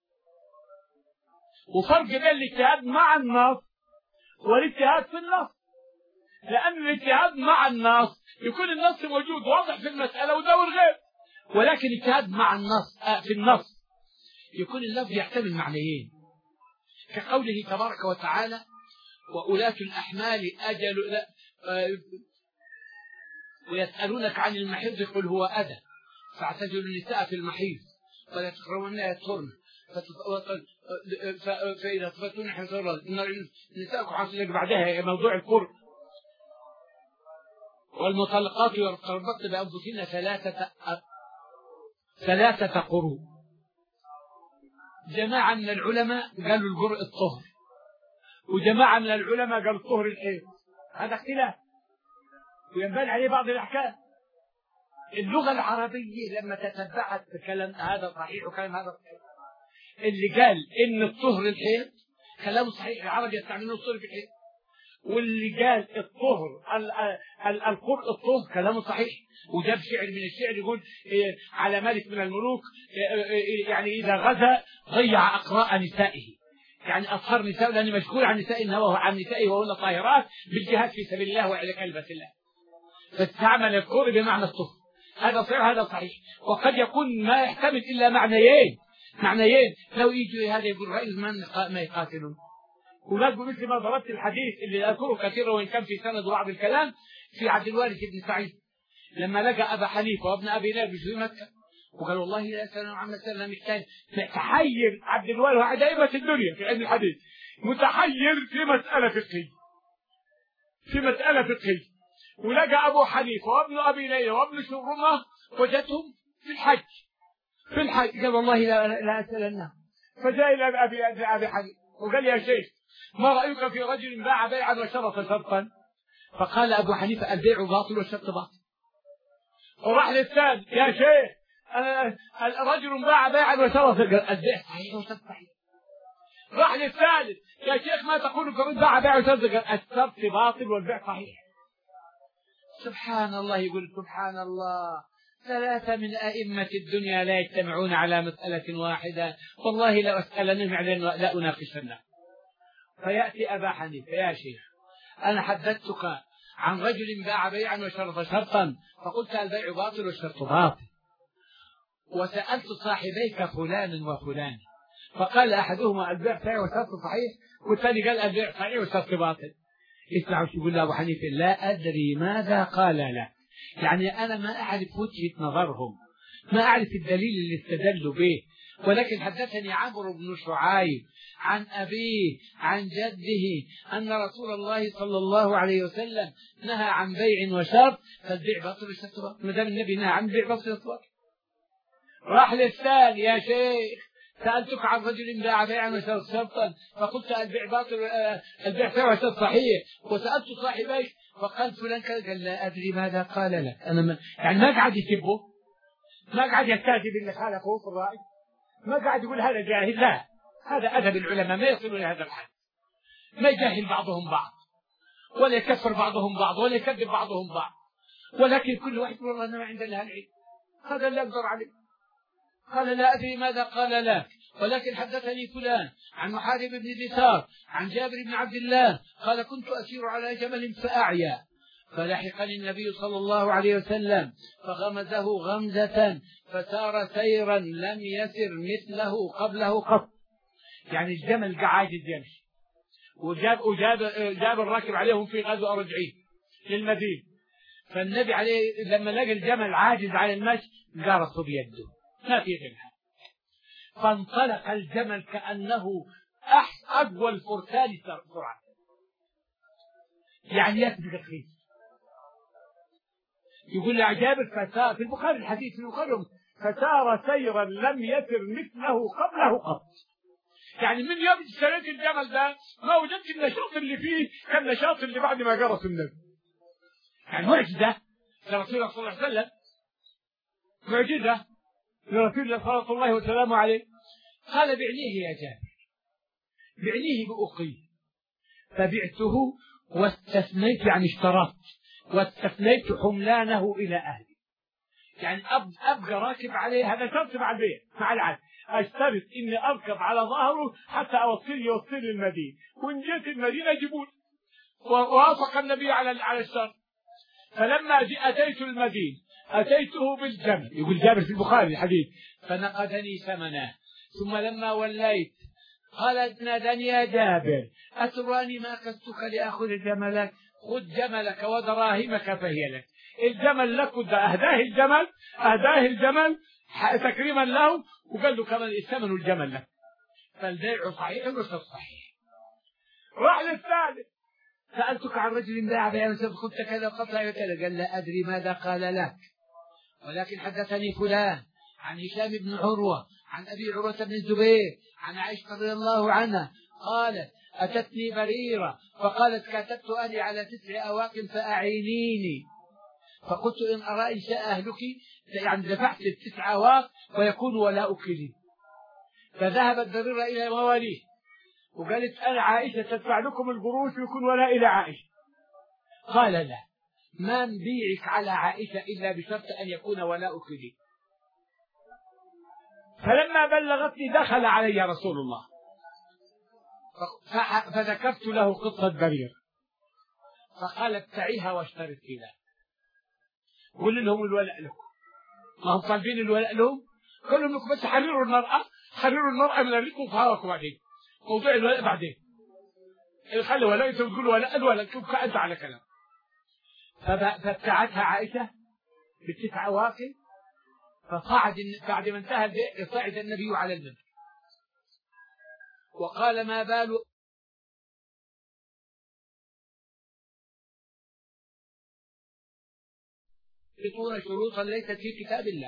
وفرق بين الاجتهاد مع النص والاجتهاد في النص، لأن الاجتهاد مع النص يكون النص موجود واضح في المسألة ودور غير، ولكن الاجتهاد مع النص آه في النص يكون اللفظ يحتمل معنيين، كقوله تبارك وتعالى وأولاة الأحمال أجل لا آه ويسألونك عن المحيض قل هو أذى فاعتزلوا النساء في المحيض ولا تقربن يطهرن فإذا تفتون حصر نساءكم حاصل بعدها موضوع القرء والمطلقات يرتبطن بأنفسهن ثلاثة ثلاثة قروء. جماعة من العلماء قالوا القرء الطهر، وجماعة من العلماء قالوا الطهر الحيض. هذا اختلاف وينبني عليه بعض الأحكام. اللغة العربية لما تتبعت كلام هذا صحيح وكلام هذا صحيح، اللي قال إن الطهر الحيض كلامه صحيح، العرب يستعملون الطهر في الحيض، واللي قال الطهر القرء الطهر كلامه صحيح. وجاب شعر من الشعر يقول إيه على ملك من الملوك إيه يعني إذا غزا ضيع أقراء نسائه، يعني أطهر نساء لأنه مشغول عن نسائه عن نسائه وهن طاهرات بالجهاد في سبيل الله وعلى كلمة الله، فاستعمل القرء بمعنى الطهر. هذا صحيح هذا صحيح. وقد يكون ما يحتمل إلا معنيين معنيين لو يجوا هذا يقول رأي ما يقاتلون، ونقول مثل ما ضربت الحديث اللي أذكره كثيرا وإن كان في سند بعض الكلام في عبد الوارث بن سعيد لما لقى أبا حنيفة وابن أبي لهب في مكة وقال والله لا سلام عما سلم محتاج. تحير عبد الوارث وعد أئمة الدنيا في علم الحديث، متحير في مسألة فقهية في مسألة فقهية ولقى أبو حنيفة وابن أبي لهب وابن شبرمة وجدهم في الحج في الحج قال والله لا لا أسألناه. فجاء إلى أبي أبي حنيفة وقال يا شيخ ما رأيك في رجل باع بيعا وشرط شرطا؟ فقال أبو حنيفة البيع باطل والشرط باطل. وراح للثاني يا شيخ رجل باع بيعا وشرط، البيع صحيح والشرط صحيح. راح للثالث يا شيخ ما تقول في رجل باع بيعا وشرط؟ الشرط باطل والبيع صحيح. سبحان الله. يقول سبحان الله، ثلاثة من أئمة الدنيا لا يجتمعون على مسألة واحدة، والله لا أسألنهم لا أناقشنا. فيأتي أبا حنيفة يا شيخ أنا حدثتك عن رجل باع بيعا وشرط شرطا فقلت البيع باطل والشرط باطل، وسألت صاحبيك فلان وفلان فقال أحدهما البيع صحيح والشرط صحيح والثاني قال البيع صحيح والشرط باطل. اسمعوا شو يقول له أبو حنيفة لا أدري ماذا قال له، يعني أنا ما أعرف وجهة نظرهم، ما أعرف الدليل اللي استدلوا به، ولكن حدثني عمرو بن شعيب عن أبيه عن جده أن رسول الله صلى الله عليه وسلم نهى عن بيع وشرط فالبيع باطل والشرط باطل، ما دام النبي نهى عن بيع باطل والشرط باطل. راح للثاني يا شيخ سألتك عن رجل باع بيعا واشترى شرطا فقلت البيع باطل البيع سوى والشرط صحيح، وسألت صاحبي فقال فلان كذا، قال لا أدري ماذا قال لك. أنا ما يعني ما قاعد يسبه، ما قاعد يستهزئ باللي خالقه في الرأي، ما قاعد يقول هذا جاهل، لا، هذا أدب العلماء ما يصلوا إلى هذا الحد، ما يجاهل بعضهم بعض ولا يكفر بعضهم بعض ولا يكذب بعضهم بعض، ولكن كل واحد يقول والله أنا ما عندنا العلم، هذا لا أقدر عليه. قال لا أدري ماذا قال لك، ولكن حدثني فلان عن محارب بن دثار عن جابر بن عبد الله قال كنت أسير على جمل فأعيا فلحقني النبي صلى الله عليه وسلم فغمزه غمزة فسار سيرا لم يسر مثله قبله قط. يعني الجمل قاعد يمشي وجاب وجاب جاب الراكب عليهم في غزو أرجعين للمدينة، فالنبي عليه لما لقى الجمل عاجز على المشي قارصه بيده ما في غيرها، فانطلق الجمل كأنه أقوى الفرسان سرعة، يعني يسبق الخيل. يقول لعجابر فسار في البخاري الحديث في البخاري فسار سيرا لم يسر مثله قبله قط. يعني من يوم اشتريت الجمل ده ما وجدت النشاط اللي فيه كالنشاط اللي بعد ما جرس النبي. يعني معجزة لرسول الله صلى الله عليه وسلم، معجزة لرسول الله صلى الله وسلامه عليه. قال بعنيه يا جابر، بعنيه بأقي، فبعته واستثنيت، يعني اشترطت واستثنيت حملانه إلى أهلي، يعني أبقى راكب عليه، هذا شرط مع البيع مع العهد، أشترط إني أركب على ظهره حتى أوصل يوصل المدينة، وإن جيت المدينة جبول. ووافق النبي على على الشرط. فلما أتيت المدينة أتيته بالجمل، يقول جابر في البخاري الحديث، فنقدني ثمنه، ثم لما وليت قال ناداني يا جابر أتراني ما أكدتك لأخذ جملك، خذ جملك ودراهمك فهي لك. الجمل لك، أهداه الجمل أهداه الجمل تكريما له، وقال له كمان الثمن الجمل لك، فالبيع صحيح والشرط صحيح. راح للثالث سألتك عن رجل باع بيعا قلت كذا وقطع كذا، قال لا أدري ماذا قال لك، ولكن حدثني فلان عن هشام بن عروة عن أبي عروة بن الزبير عن عائشة رضي الله عنها قالت أتتني بريرة فقالت كاتبت أهلي على تسع أواق فأعينيني، فقلت إن أرى إن شاء أهلك، يعني دفعت التسع أواق ويكون ولاؤك لي. فذهبت بريرة إلى مواليه وقالت أنا عائشة تدفع لكم القروش ويكون ولاء إلى عائشة. قال لا، ما نبيعك على عائشة إلا بشرط أن يكون ولاؤك لي. فلما بلغتني دخل علي رسول الله فذكرت له قصة برير، فقال ابتعيها واشترط إلى، قل لهم الولاء لكم، ما هم طالبين الولاء لهم، قالوا لكم بس حرروا المرأة، حرروا المرأة من الرزق وفهاكم بعدين، موضوع الولاء بعدين، خلي ولاء انتم تقولوا ولاء الولاء كيف أنت على كلام. فابتعتها عائشة بالتسع أواقي، فصعد بعد ما انتهى البيع صعد النبي على المنبر وقال ما بال يشترطون شروطا ليست في كتاب الله،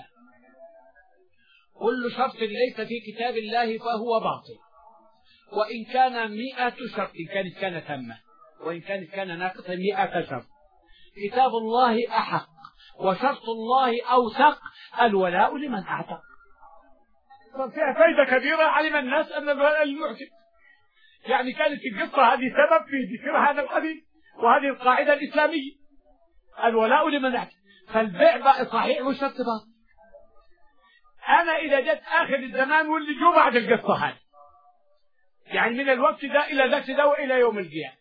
كل شرط ليس في كتاب الله فهو باطل، وإن كان مئة شرط، إن كانت كان تامة، وإن كانت كان ناقصا مئة شرط، كتاب الله أحق وشرط الله أوثق، الولاء لمن أعتق. فيها فائدة كبيرة علم الناس أن الولاء المعتق، يعني كانت القصة هذه سبب في ذكر هذا الحديث وهذه القاعدة الإسلامية، الولاء لمن أعتق، فالبيع بقى صحيح والشرط باطل. أنا إذا جت آخر الزمان واللي جو بعد القصة هذه، يعني من الوقت ده إلى ذاك ده وإلى يوم القيامة،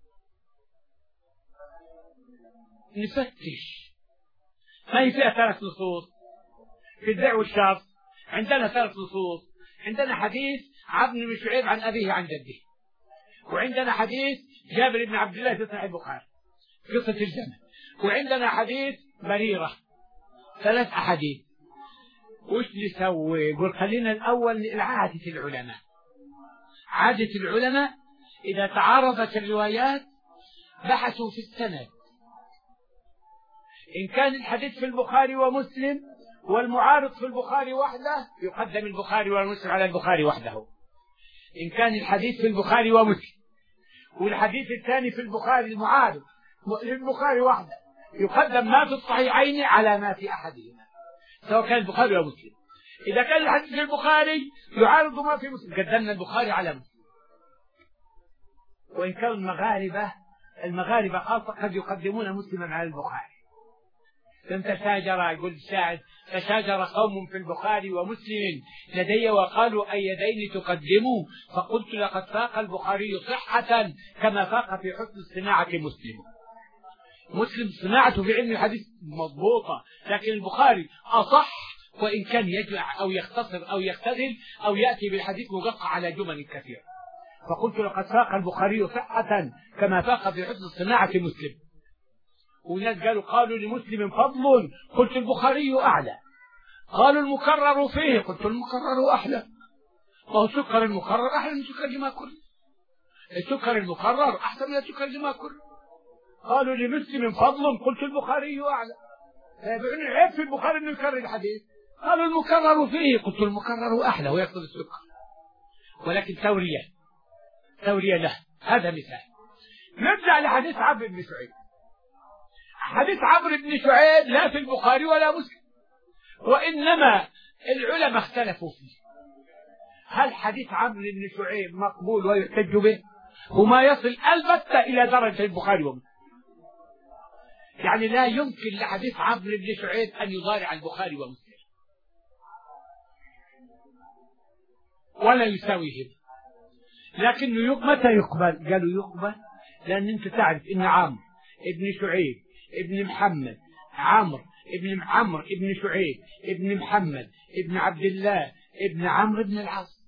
نفتش. ما هي فيها ثلاث نصوص في البيع والشرط، عندنا ثلاث نصوص، عندنا حديث عبد بن شعيب عن أبيه عن جده، وعندنا حديث جابر بن عبد الله في صحيح البخاري قصة الجنة، وعندنا حديث بريرة، ثلاث أحاديث. وش نسوي؟ يقول خلينا الأول عادة العلماء، عادة العلماء إذا تعارضت الروايات بحثوا في السند، إن كان الحديث في البخاري ومسلم والمعارض في البخاري وحده يقدم البخاري ومسلم على البخاري وحده. إن كان الحديث في البخاري ومسلم والحديث الثاني في البخاري المعارض للبخاري وحده يقدم ما في الصحيحين على ما في أحدهما سواء كان البخاري أو مسلم. إذا كان الحديث في البخاري يعارض ما في مسلم قدمنا البخاري على مسلم. وإن كانوا المغاربة المغاربة خاصة قد يقدمون مسلما على البخاري. لم تشاجر يقول الشاعر تشاجر قوم في البخاري ومسلم لدي وقالوا أي يدين تقدموا فقلت لقد فاق البخاري صحة كما فاق في حسن الصناعة مسلم. مسلم صناعته في علم الحديث مضبوطة لكن البخاري أصح وإن كان يجمع أو يختصر أو يختزل أو يأتي بالحديث مقطع على جمل كثيرة. فقلت لقد فاق البخاري صحة كما فاق في حسن الصناعة مسلم. وناس قالوا قالوا لمسلم فضل قلت البخاري أعلى. قالوا المكرر فيه قلت المكرر أحلى. ما هو سكر المكرر أحلى من سكر لما كل. السكر المكرر أحسن من سكر لما كل. قالوا لمسلم فضل قلت البخاري أعلى. فيبعني عيب في البخاري أنه يكرر الحديث. قالوا المكرر فيه قلت المكرر أحلى ويقصد السكر. ولكن تورية تورية له. هذا مثال. نرجع لحديث عمرو بن شعيب. حديث عمرو بن شعيب لا في البخاري ولا مسلم وإنما العلماء اختلفوا فيه. هل حديث عمرو بن شعيب مقبول ويحتج به وما يصل البتة إلى درجة البخاري ومسلم؟ يعني لا يمكن لحديث عمرو بن شعيب أن يضارع البخاري ومسلم ولا يساويهم. لكنه متى يقبل؟ قالوا يقبل لأن أنت تعرف إن عمرو ابن شعيب ابن محمد عمرو ابن عمرو ابن شعيب ابن محمد ابن عبد الله ابن عمرو بن العاص.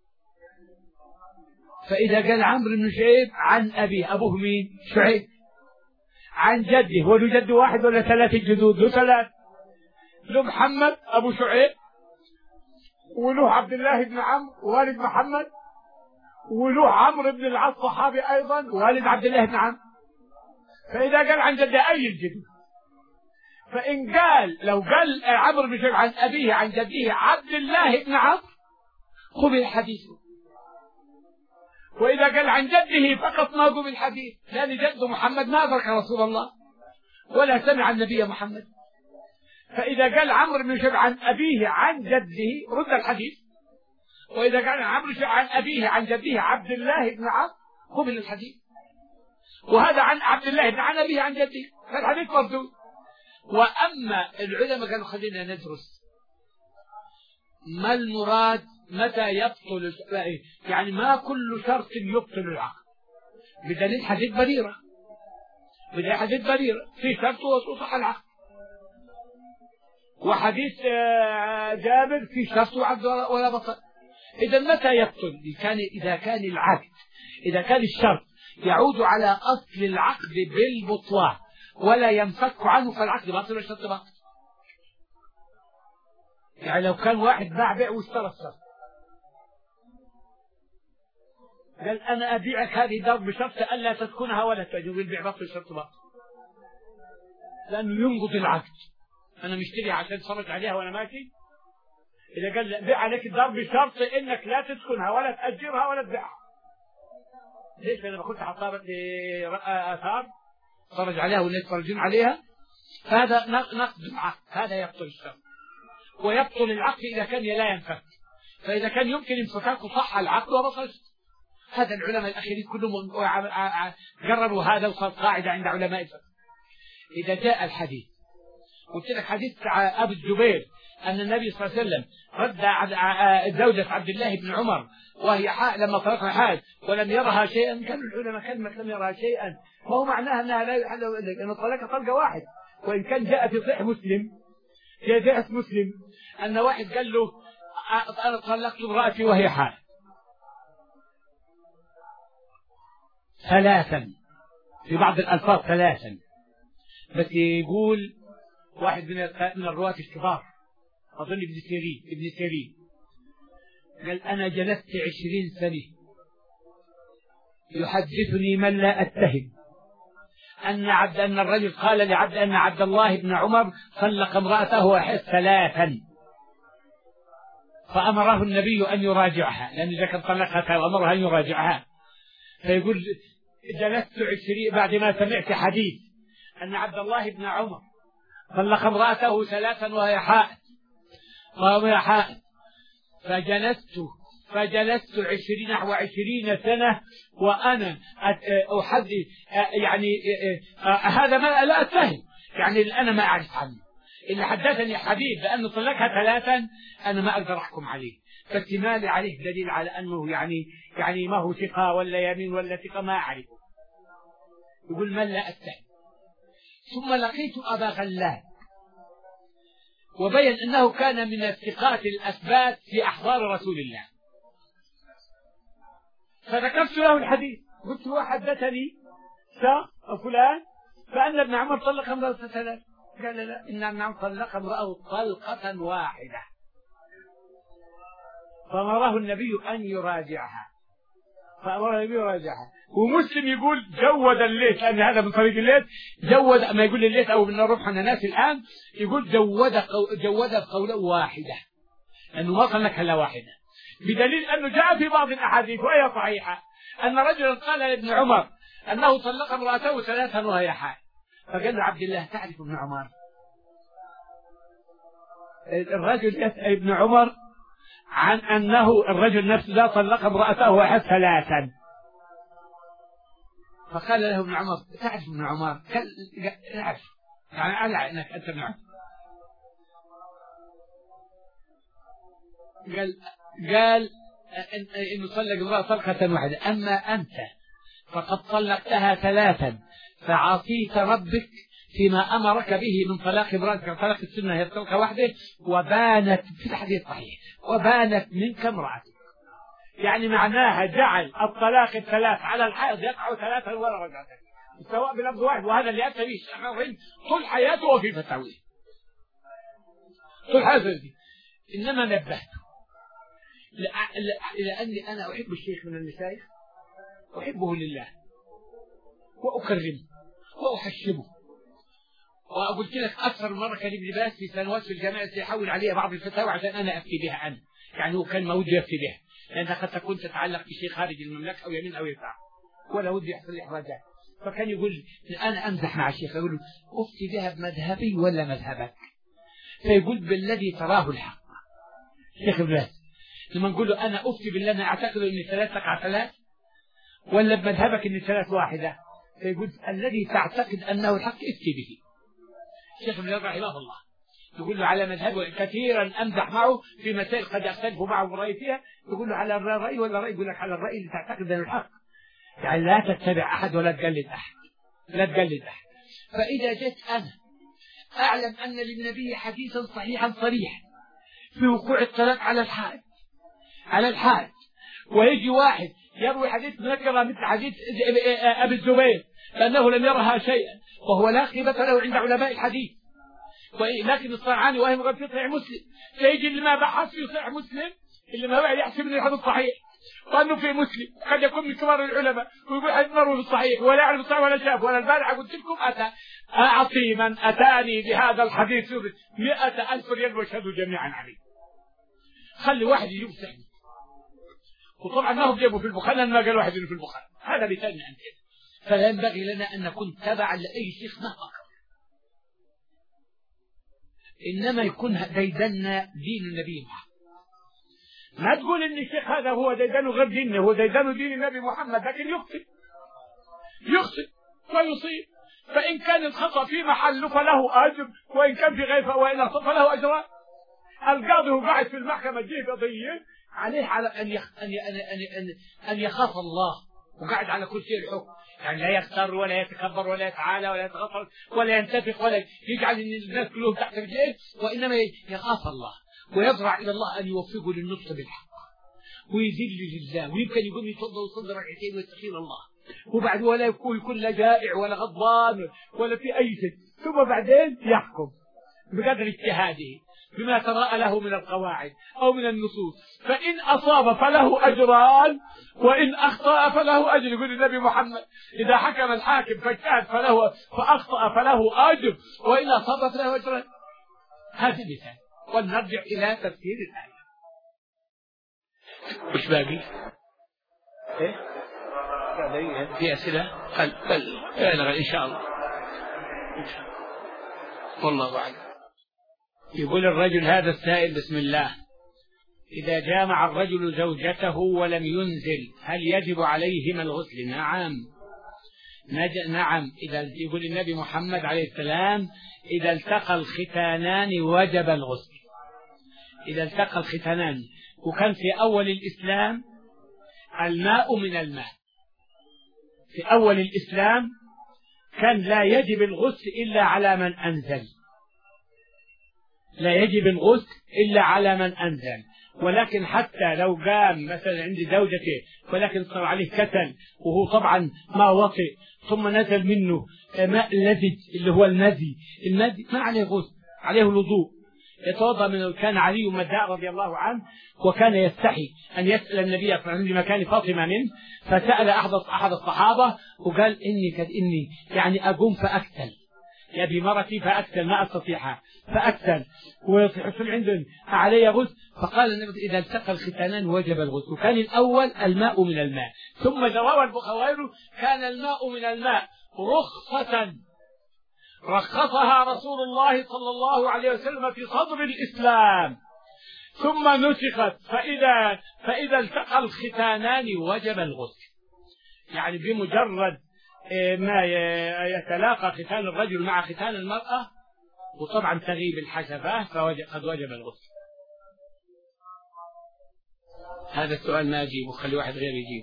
فإذا قال عمرو بن شعيب عن أبيه أبوه مين؟ شعيب. عن جده وله جد واحد ولا ثلاثة جدود؟ له ثلاث. له محمد أبو شعيب وله عبد الله بن عمرو والد محمد وله عمرو بن العاص صحابي أيضا والد عبد الله بن عمرو. فإذا قال عن جده أي الجدود. فإن قال لو قال عمرو بن شعيب عن أبيه عن جده عبد الله بن عمرو قبل حديثه. وإذا قال عن جده فقط ما قبل الحديث لأن جده محمد ما أدرك رسول الله ولا سمع النبي محمد. فإذا قال عمرو بن شعيب عن أبيه عن جده رد الحديث. وإذا قال عمرو بن شعيب عن أبيه عن جده عبد الله بن عمرو قبل الحديث. وهذا عن عبد الله بن عن أبيه عن جده فالحديث مردود. وأما العلماء قالوا خلينا ندرس ما المراد متى يبطل يعني ما كل شرط يبطل العقد بدليل حديث بريرة بدليل حديث بريرة في شرط وصح العقد وحديث جابر في شرط وعقد ولا بطل. إذا متى يبطل؟ كان إذا كان العقد إذا كان الشرط يعود على أصل العقد بالبطلان ولا ينفك عنه فالعقد باطل والشرط باطل. يعني لو كان واحد باع بيع واشترى الشرط قال أنا أبيعك هذه الدار بشرط ألا تسكنها ولا تجوز البيع باطل والشرط باطل لأنه ينقض العقد. أنا مشتري عشان اتفرج عليها وأنا ماشي. إذا قال بيع عليك الدار بشرط إنك لا تسكنها ولا تأجرها ولا تبيعها. ليش؟ لأن كنت حطابة آثار اتفرج عليها والناس يتفرجون عليها. فهذا نقض العقد هذا يبطل الشرط. ويبطل العقد إذا كان لا ينفك. فإذا كان يمكن انفكاكه صح العقد وبطل. هذا العلماء الأخيرين كلهم قرروا هذا وصار قاعدة عند علماء الفقه. إذا جاء الحديث قلت لك حديث أبي الزبير أن النبي صلى الله عليه وسلم رد زوجة عبد الله بن عمر وهي حاء لما طلقها حال ولم يرها شيئا. كان العلماء كلمة لم يرها شيئا ما هو معناها أنها لا يحل أن طلقها طلقة واحد. وإن كان جاء في صحيح مسلم في صحيح مسلم أن واحد قال له أنا طلقت امرأتي وهي حاء ثلاثا في بعض الألفاظ ثلاثا بس يقول واحد من الرواة الكبار أظن ابن سيرين ابن سيرين قال أنا جلست عشرين سنة يحدثني من لا أتهم أن عبد أن الرجل قال لعبد أن عبد الله بن عمر طلق امرأته ثلاثا، فأمره النبي أن يراجعها، لأن إذا كان طلقها وأمرها أن يراجعها. فيقول جلست عشرين بعد ما سمعت حديث أن عبد الله بن عمر طلق امرأته ثلاثا وهي حائض وهي حائض فجلست فجلست عشرين نحو عشرين سنة وأنا أحدث يعني هذا ما لا أتهم، يعني أنا ما أعرف عنه، اللي حدثني حبيب بأنه طلقها ثلاثا أنا ما أقدر أحكم عليه، فاحتمال عليه دليل على أنه يعني يعني ما هو ثقة ولا يمين ولا ثقة ما أعرفه. يقول من لا أتهم. ثم لقيت أبا غلان وبين أنه كان من الثقات الأثبات في أحضار رسول الله، فذكرت له الحديث، قلت هو حدثني فلان فأن ابن عمر طلق امرأة ثلاث، قال لا إن ابن عمر طلق امرأة طلقة واحدة، فأمره النبي أن يراجعها فأمره النبي يراجعها. ومسلم يقول جود الليث، لأن هذا من طريق الليث، جود ما يقول الليث أو من الربح عن الناس الآن، يقول جود جود بقوله واحدة، لأنه ما طلقها إلا واحدة، بدليل أنه جاء في بعض الأحاديث وهي صحيحة أن رجلا قال لابن عمر أنه طلق امرأته ثلاثا وهي حائض، فقال له عبد الله تعرف ابن عمر؟ الرجل يسأل ابن عمر عن أنه الرجل نفسه ذا طلق امرأته وهي ثلاثا، فقال له ابن عمر تعرف ابن عمر؟ قال اعرف، يعني أعلى أنك أنت ابن عمر. قال قال إنه طلق امرأة طلقة واحدة، أما أنت فقد طلقتها ثلاثا فعصيت ربك فيما أمرك به من طلاق امرأتك، طلاق السنة هي طلقة واحدة، وبانت في الحديث صحيح وبانت منك امرأتك، يعني معناها جعل الطلاق الثلاث على الحائض يقع ثلاثا ولا رجعتين سواء بلفظ واحد، وهذا اللي أتى به الشيخ الرحيم طول حياته وفي فتاويه طول حياته. إنما نبهته لأني أنا أحب الشيخ من المشايخ، أحبه لله وأكرمه وأحشمه، وقلت لك أكثر مرة كان ابن باز في سنوات في الجامعة يحول عليها بعض الفتاوى عشان أنا أفتي بها أنا، يعني هو كان ما ودي يفتي بها لأنها قد تكون تتعلق بشيء خارج المملكة أو يمين أو يسار ولا ودي يحصل لي إحراجات، فكان يقول أنا أمزح مع الشيخ أقول له أفتي بها بمذهبي ولا مذهبك؟ فيقول بالذي تراه الحق. شيخ ابن باز لما نقول له أنا أفتي بالله أنا أعتقد أن ثلاث تقع ثلاث ولا بمذهبك أن ثلاث واحدة، فيقول الذي تعتقد أنه الحق افتي به. شيخ ابن باز رحمه الله يقول له على مذهبه كثيرا أمزح معه في مسائل قد أختلف معه برأي فيها، يقول له على الرأي ولا رأي، يقول لك على الرأي اللي تعتقد أنه الحق، يعني لا تتبع أحد ولا تقلد أحد لا تقلد أحد. فإذا جئت أنا أعلم أن للنبي حديثا صحيحا صريحا في وقوع الطلاق على الحائض على الحائض ويجي واحد يروي حديث منكر مثل حديث أبي الزبير لأنه لم يرها شيئا وهو لا قيمة له عند علماء الحديث، لكن الصنعاني وهم قد في صحيح مسلم، فيجي اللي ما بحث في صحيح مسلم اللي ما بعد يحسب ان الحديث صحيح وانه في مسلم قد يكون من كبار العلماء ويقول حديث مروي في الصحيح ولا يعرف الصحيح ولا شاف. ولا البارحه قلت لكم اتى اعطي من اتاني بهذا الحديث مئة ألف ريال واشهدوا جميعا عليه. خلي واحد يجيب سحن، وطبعا ما هو جابه في البخاري لان ما قال واحد انه في البخاري، هذا بيتني عن كده. فلا ينبغي لنا ان نكون تبعا لاي شيخ مهما كان، إنما يكون ديدنا دين النبي محمد. ما تقول إن الشيخ هذا هو ديدانه غير دينه، هو ديدانه دين النبي محمد، لكن يخطئ يخطئ ويصيب، فإن كان الخطأ في محله فله أجر، وإن كان في غيره وإن أخطأ فله أجران. القاضي هو قاعد في المحكمة تجيه قضية عليه على أن يخ... أن ي... أن أن أن يخاف الله، وقاعد على كرسي الحكم، يعني لا يختار ولا يتكبر ولا يتعالى ولا يتغفر ولا ينتفق ولا يجعل ان الناس كلهم تحت رجليه، وانما يخاف الله ويضرع الى الله ان يوفقه للنطق بالحق ويذل لله، ويمكن يقوم يتوضا ويصلي ركعتين ويستخير الله، وبعد ولا يكون يكون لا جائع ولا غضبان ولا في اي شيء، ثم بعدين يحكم بقدر اجتهاده. بما تراءى له من القواعد أو من النصوص، فإن أصاب فله أجران وإن أخطأ فله أجر. يقول النبي محمد إذا حكم الحاكم فاجتهد فله فأخطأ فله أجر وإن أصاب فله أجران. هذا مثال. ولنرجع إلى تفسير الآية. مش باقي؟ إيه؟ في أسئلة؟ قل قل إن شاء الله. إن شاء الله. والله أعلم. يقول الرجل هذا السائل بسم الله: إذا جامع الرجل زوجته ولم ينزل هل يجب عليهما الغسل؟ نعم نعم. إذا يقول النبي محمد عليه السلام: إذا التقى الختانان وجب الغسل. إذا التقى الختانان، وكان في أول الإسلام الماء من الماء. في أول الإسلام كان لا يجب الغسل إلا على من أنزل، لا يجب الغسل إلا على من أنزل. ولكن حتى لو قام مثلا عند زوجته ولكن صار عليه كتل وهو طبعا ما وطئ ثم نزل منه ماء لزج اللي هو المذي، المذي ما عليه غسل، عليه الوضوء. يتوضأ من كان علي مداء رضي الله عنه وكان يستحي أن يسأل النبي صلى الله عليه وسلم لمكان فاطمة منه، فسأل أحد الصحابة وقال: إني كد إني يعني أقوم فأكتل يا بمرتي فأكتل ما أستطيعها فأكتل ويحصل عندهم علي غسل. فقال النبي: إذا التقى الختانان وجب الغسل. وكان الأول الماء من الماء، ثم روى البخاري كان الماء من الماء رخصة رخصها رسول الله صلى الله عليه وسلم في صدر الإسلام ثم نسخت، فإذا فإذا التقى الختانان وجب الغسل. يعني بمجرد ما يتلاقى ختان الرجل مع ختان المرأة وطبعا تغيب الحشفة فقد وجب الغسل. هذا السؤال ما أجيبه، خلي واحد غير يجيب.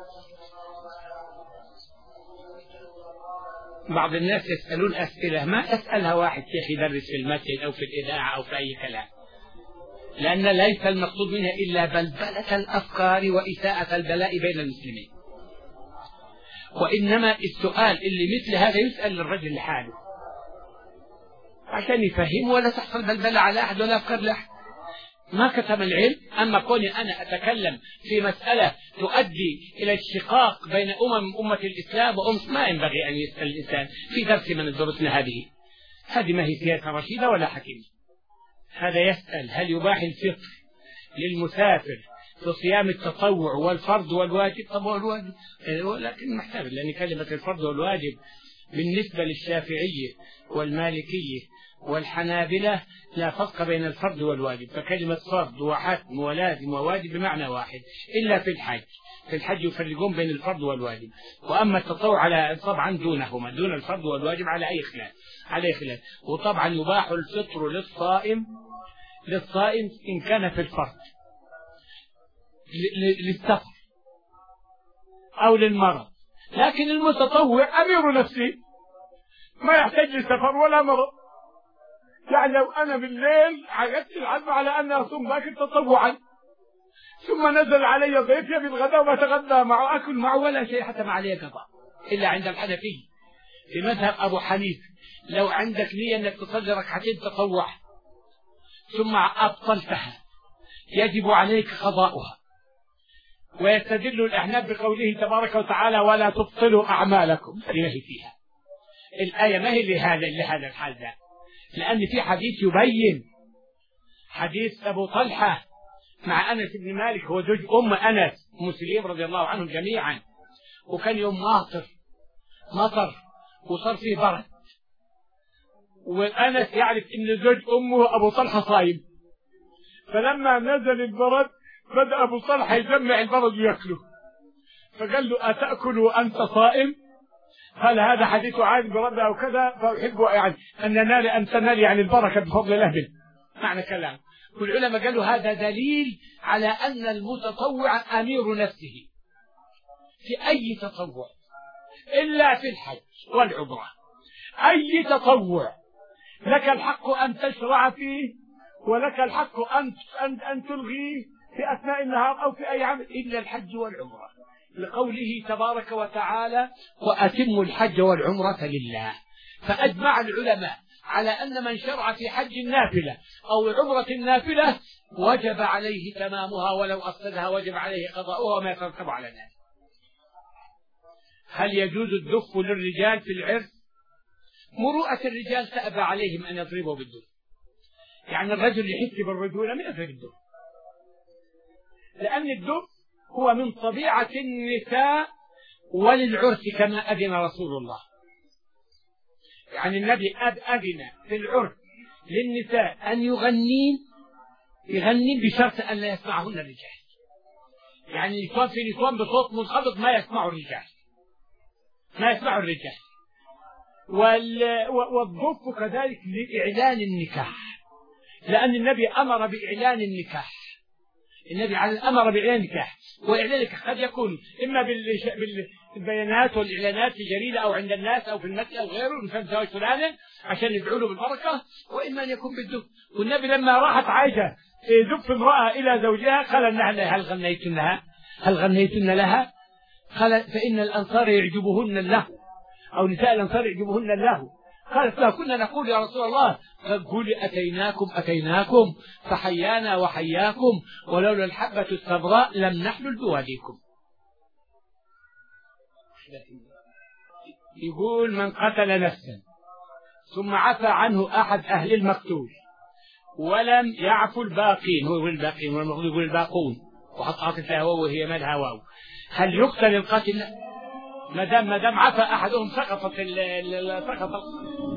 بعض الناس يسألون أسئلة ما يسألها واحد شيخ يدرس في المسجد أو في الإذاعة أو في أي كلام، لأن ليس المقصود منها إلا بلبلة الأفكار وإساءة البلاء بين المسلمين. وإنما السؤال اللي مثل هذا يسأل للرجل لحاله عشان يفهم ولا تحصل بلبلة على أحد ولا أفكار لأحد. ما كتم العلم. أما كوني أنا أتكلم في مسألة تؤدي إلى الشقاق بين أمم أمة الإسلام وأمم، ما ينبغي أن يسأل الإنسان في درس من دروسنا هذه. هذه ما هي سياسة رشيدة ولا حكيمة. هذا يسأل هل يباح الفطر للمسافر في صيام التطوع والفرض والواجب؟ طب والواجب ولكن محتاج، لأن كلمة الفرض والواجب بالنسبة للشافعية والمالكية والحنابلة لا فرق بين الفرض والواجب، فكلمة فرض وحتم ولازم وواجب بمعنى واحد إلا في الحج. في الحج يفرقون بين الفرض والواجب، وأما التطوع على طبعا دونهما، دون الفرض والواجب على أي خلاف على خلاف. وطبعا يباح الفطر للصائم للصائم إن كان في الفرض للسفر أو للمرض، لكن المتطوع أمير نفسه ما يحتاج لسفر ولا مرض. يعني لو أنا بالليل عقدت العزم على أن أصوم باكر تطوعا ثم نزل علي ضيف يبي الغداء وما تغدى معه أكل معه ولا شيء حتى ما عليه قضاء إلا عند الحنفي. في مذهب أبو حنيفة لو عندك نية أنك تصلي ركعتين تطوع ثم أبطلتها يجب عليك قضاؤها. ويستدل الأحناف بقوله تبارك وتعالى: ولا تبطلوا أعمالكم. هذه ما هي فيها الآية، ما هي لهذا لهذا الحال ذا، لأن في حديث يبين، حديث أبو طلحة مع أنس بن مالك هو زوج أم أنس مسلم رضي الله عنهم جميعا، وكان يوم ماطر مطر وصار فيه برد، وأنس يعرف أن زوج أمه أبو طلحة صايم، فلما نزل البرد بدأ أبو طلحة يجمع البرد ويأكله، فقال له: أتأكل وأنت صائم؟ قال: هذا حديث عاد برد أو كذا، فأحب يعني أن ننال أن تنال يعني البركة بفضل الله به. معنى كلام. والعلماء قالوا هذا دليل على أن المتطوع أمير نفسه في أي تطوع إلا في الحج والعمرة. أي تطوع لك الحق أن تشرع فيه ولك الحق أن أن أن تلغيه في أثناء النهار أو في أي عمل إلا الحج والعمرة، لقوله تبارك وتعالى: وأتموا الحج والعمرة لله. فأجمع العلماء على أن من شرع في حج النافلة أو عمرة النافلة وجب عليه تمامها، ولو أفسدها وجب عليه قضاؤها وما يترتب على ذلك. هل يجوز الدف للرجال في العرس؟ مروءة الرجال تأبى عليهم أن يضربوا بالدف. يعني الرجل يحس بالرجولة من يضرب الدف، لأن الدف هو من طبيعة النساء وللعرس كما أذن رسول الله. يعني النبي أذن في العرس للنساء أن يغنين يغنين بشرط أن لا يسمعهن الرجال. يعني نسوان في نسوان بصوت منخفض ما يسمعوا الرجال، ما يسمعوا الرجال. والضف كذلك لإعلان النكاح، لأن النبي أمر بإعلان النكاح. النبي أمر بإعلان النكاح، وإعلان النكاح قد يكون إما بالبيانات والإعلانات في جريدة أو عند الناس أو في المسجد أو غيره نسمى زواج فلانة عشان يدعوا له بالبركة، وإما أن يكون بالدف. والنبي لما راحت عائشة دف امرأة إلى زوجها قال لها هل غنيتن لها؟ هل غنيتن لها؟ قال فإن الأنصار يعجبهن الله، أو نساء الأنصار يعجبهن الله. قالت لا كنا نقول يا رسول الله فقولي أتيناكم أتيناكم فحيانا وحياكم ولولا الحبة السمراء لم نحمل بواديكم. يقول من قتل نفسا ثم عفى عنه أحد أهل المقتول ولم يعفو الباقين، هو يقول الباقين والمفروض يقول الباقون وحط عاطفة هواو وهي مالها واو، هل يقتل القاتل؟ ما دام ما دام عفى أحدهم سقطت سقط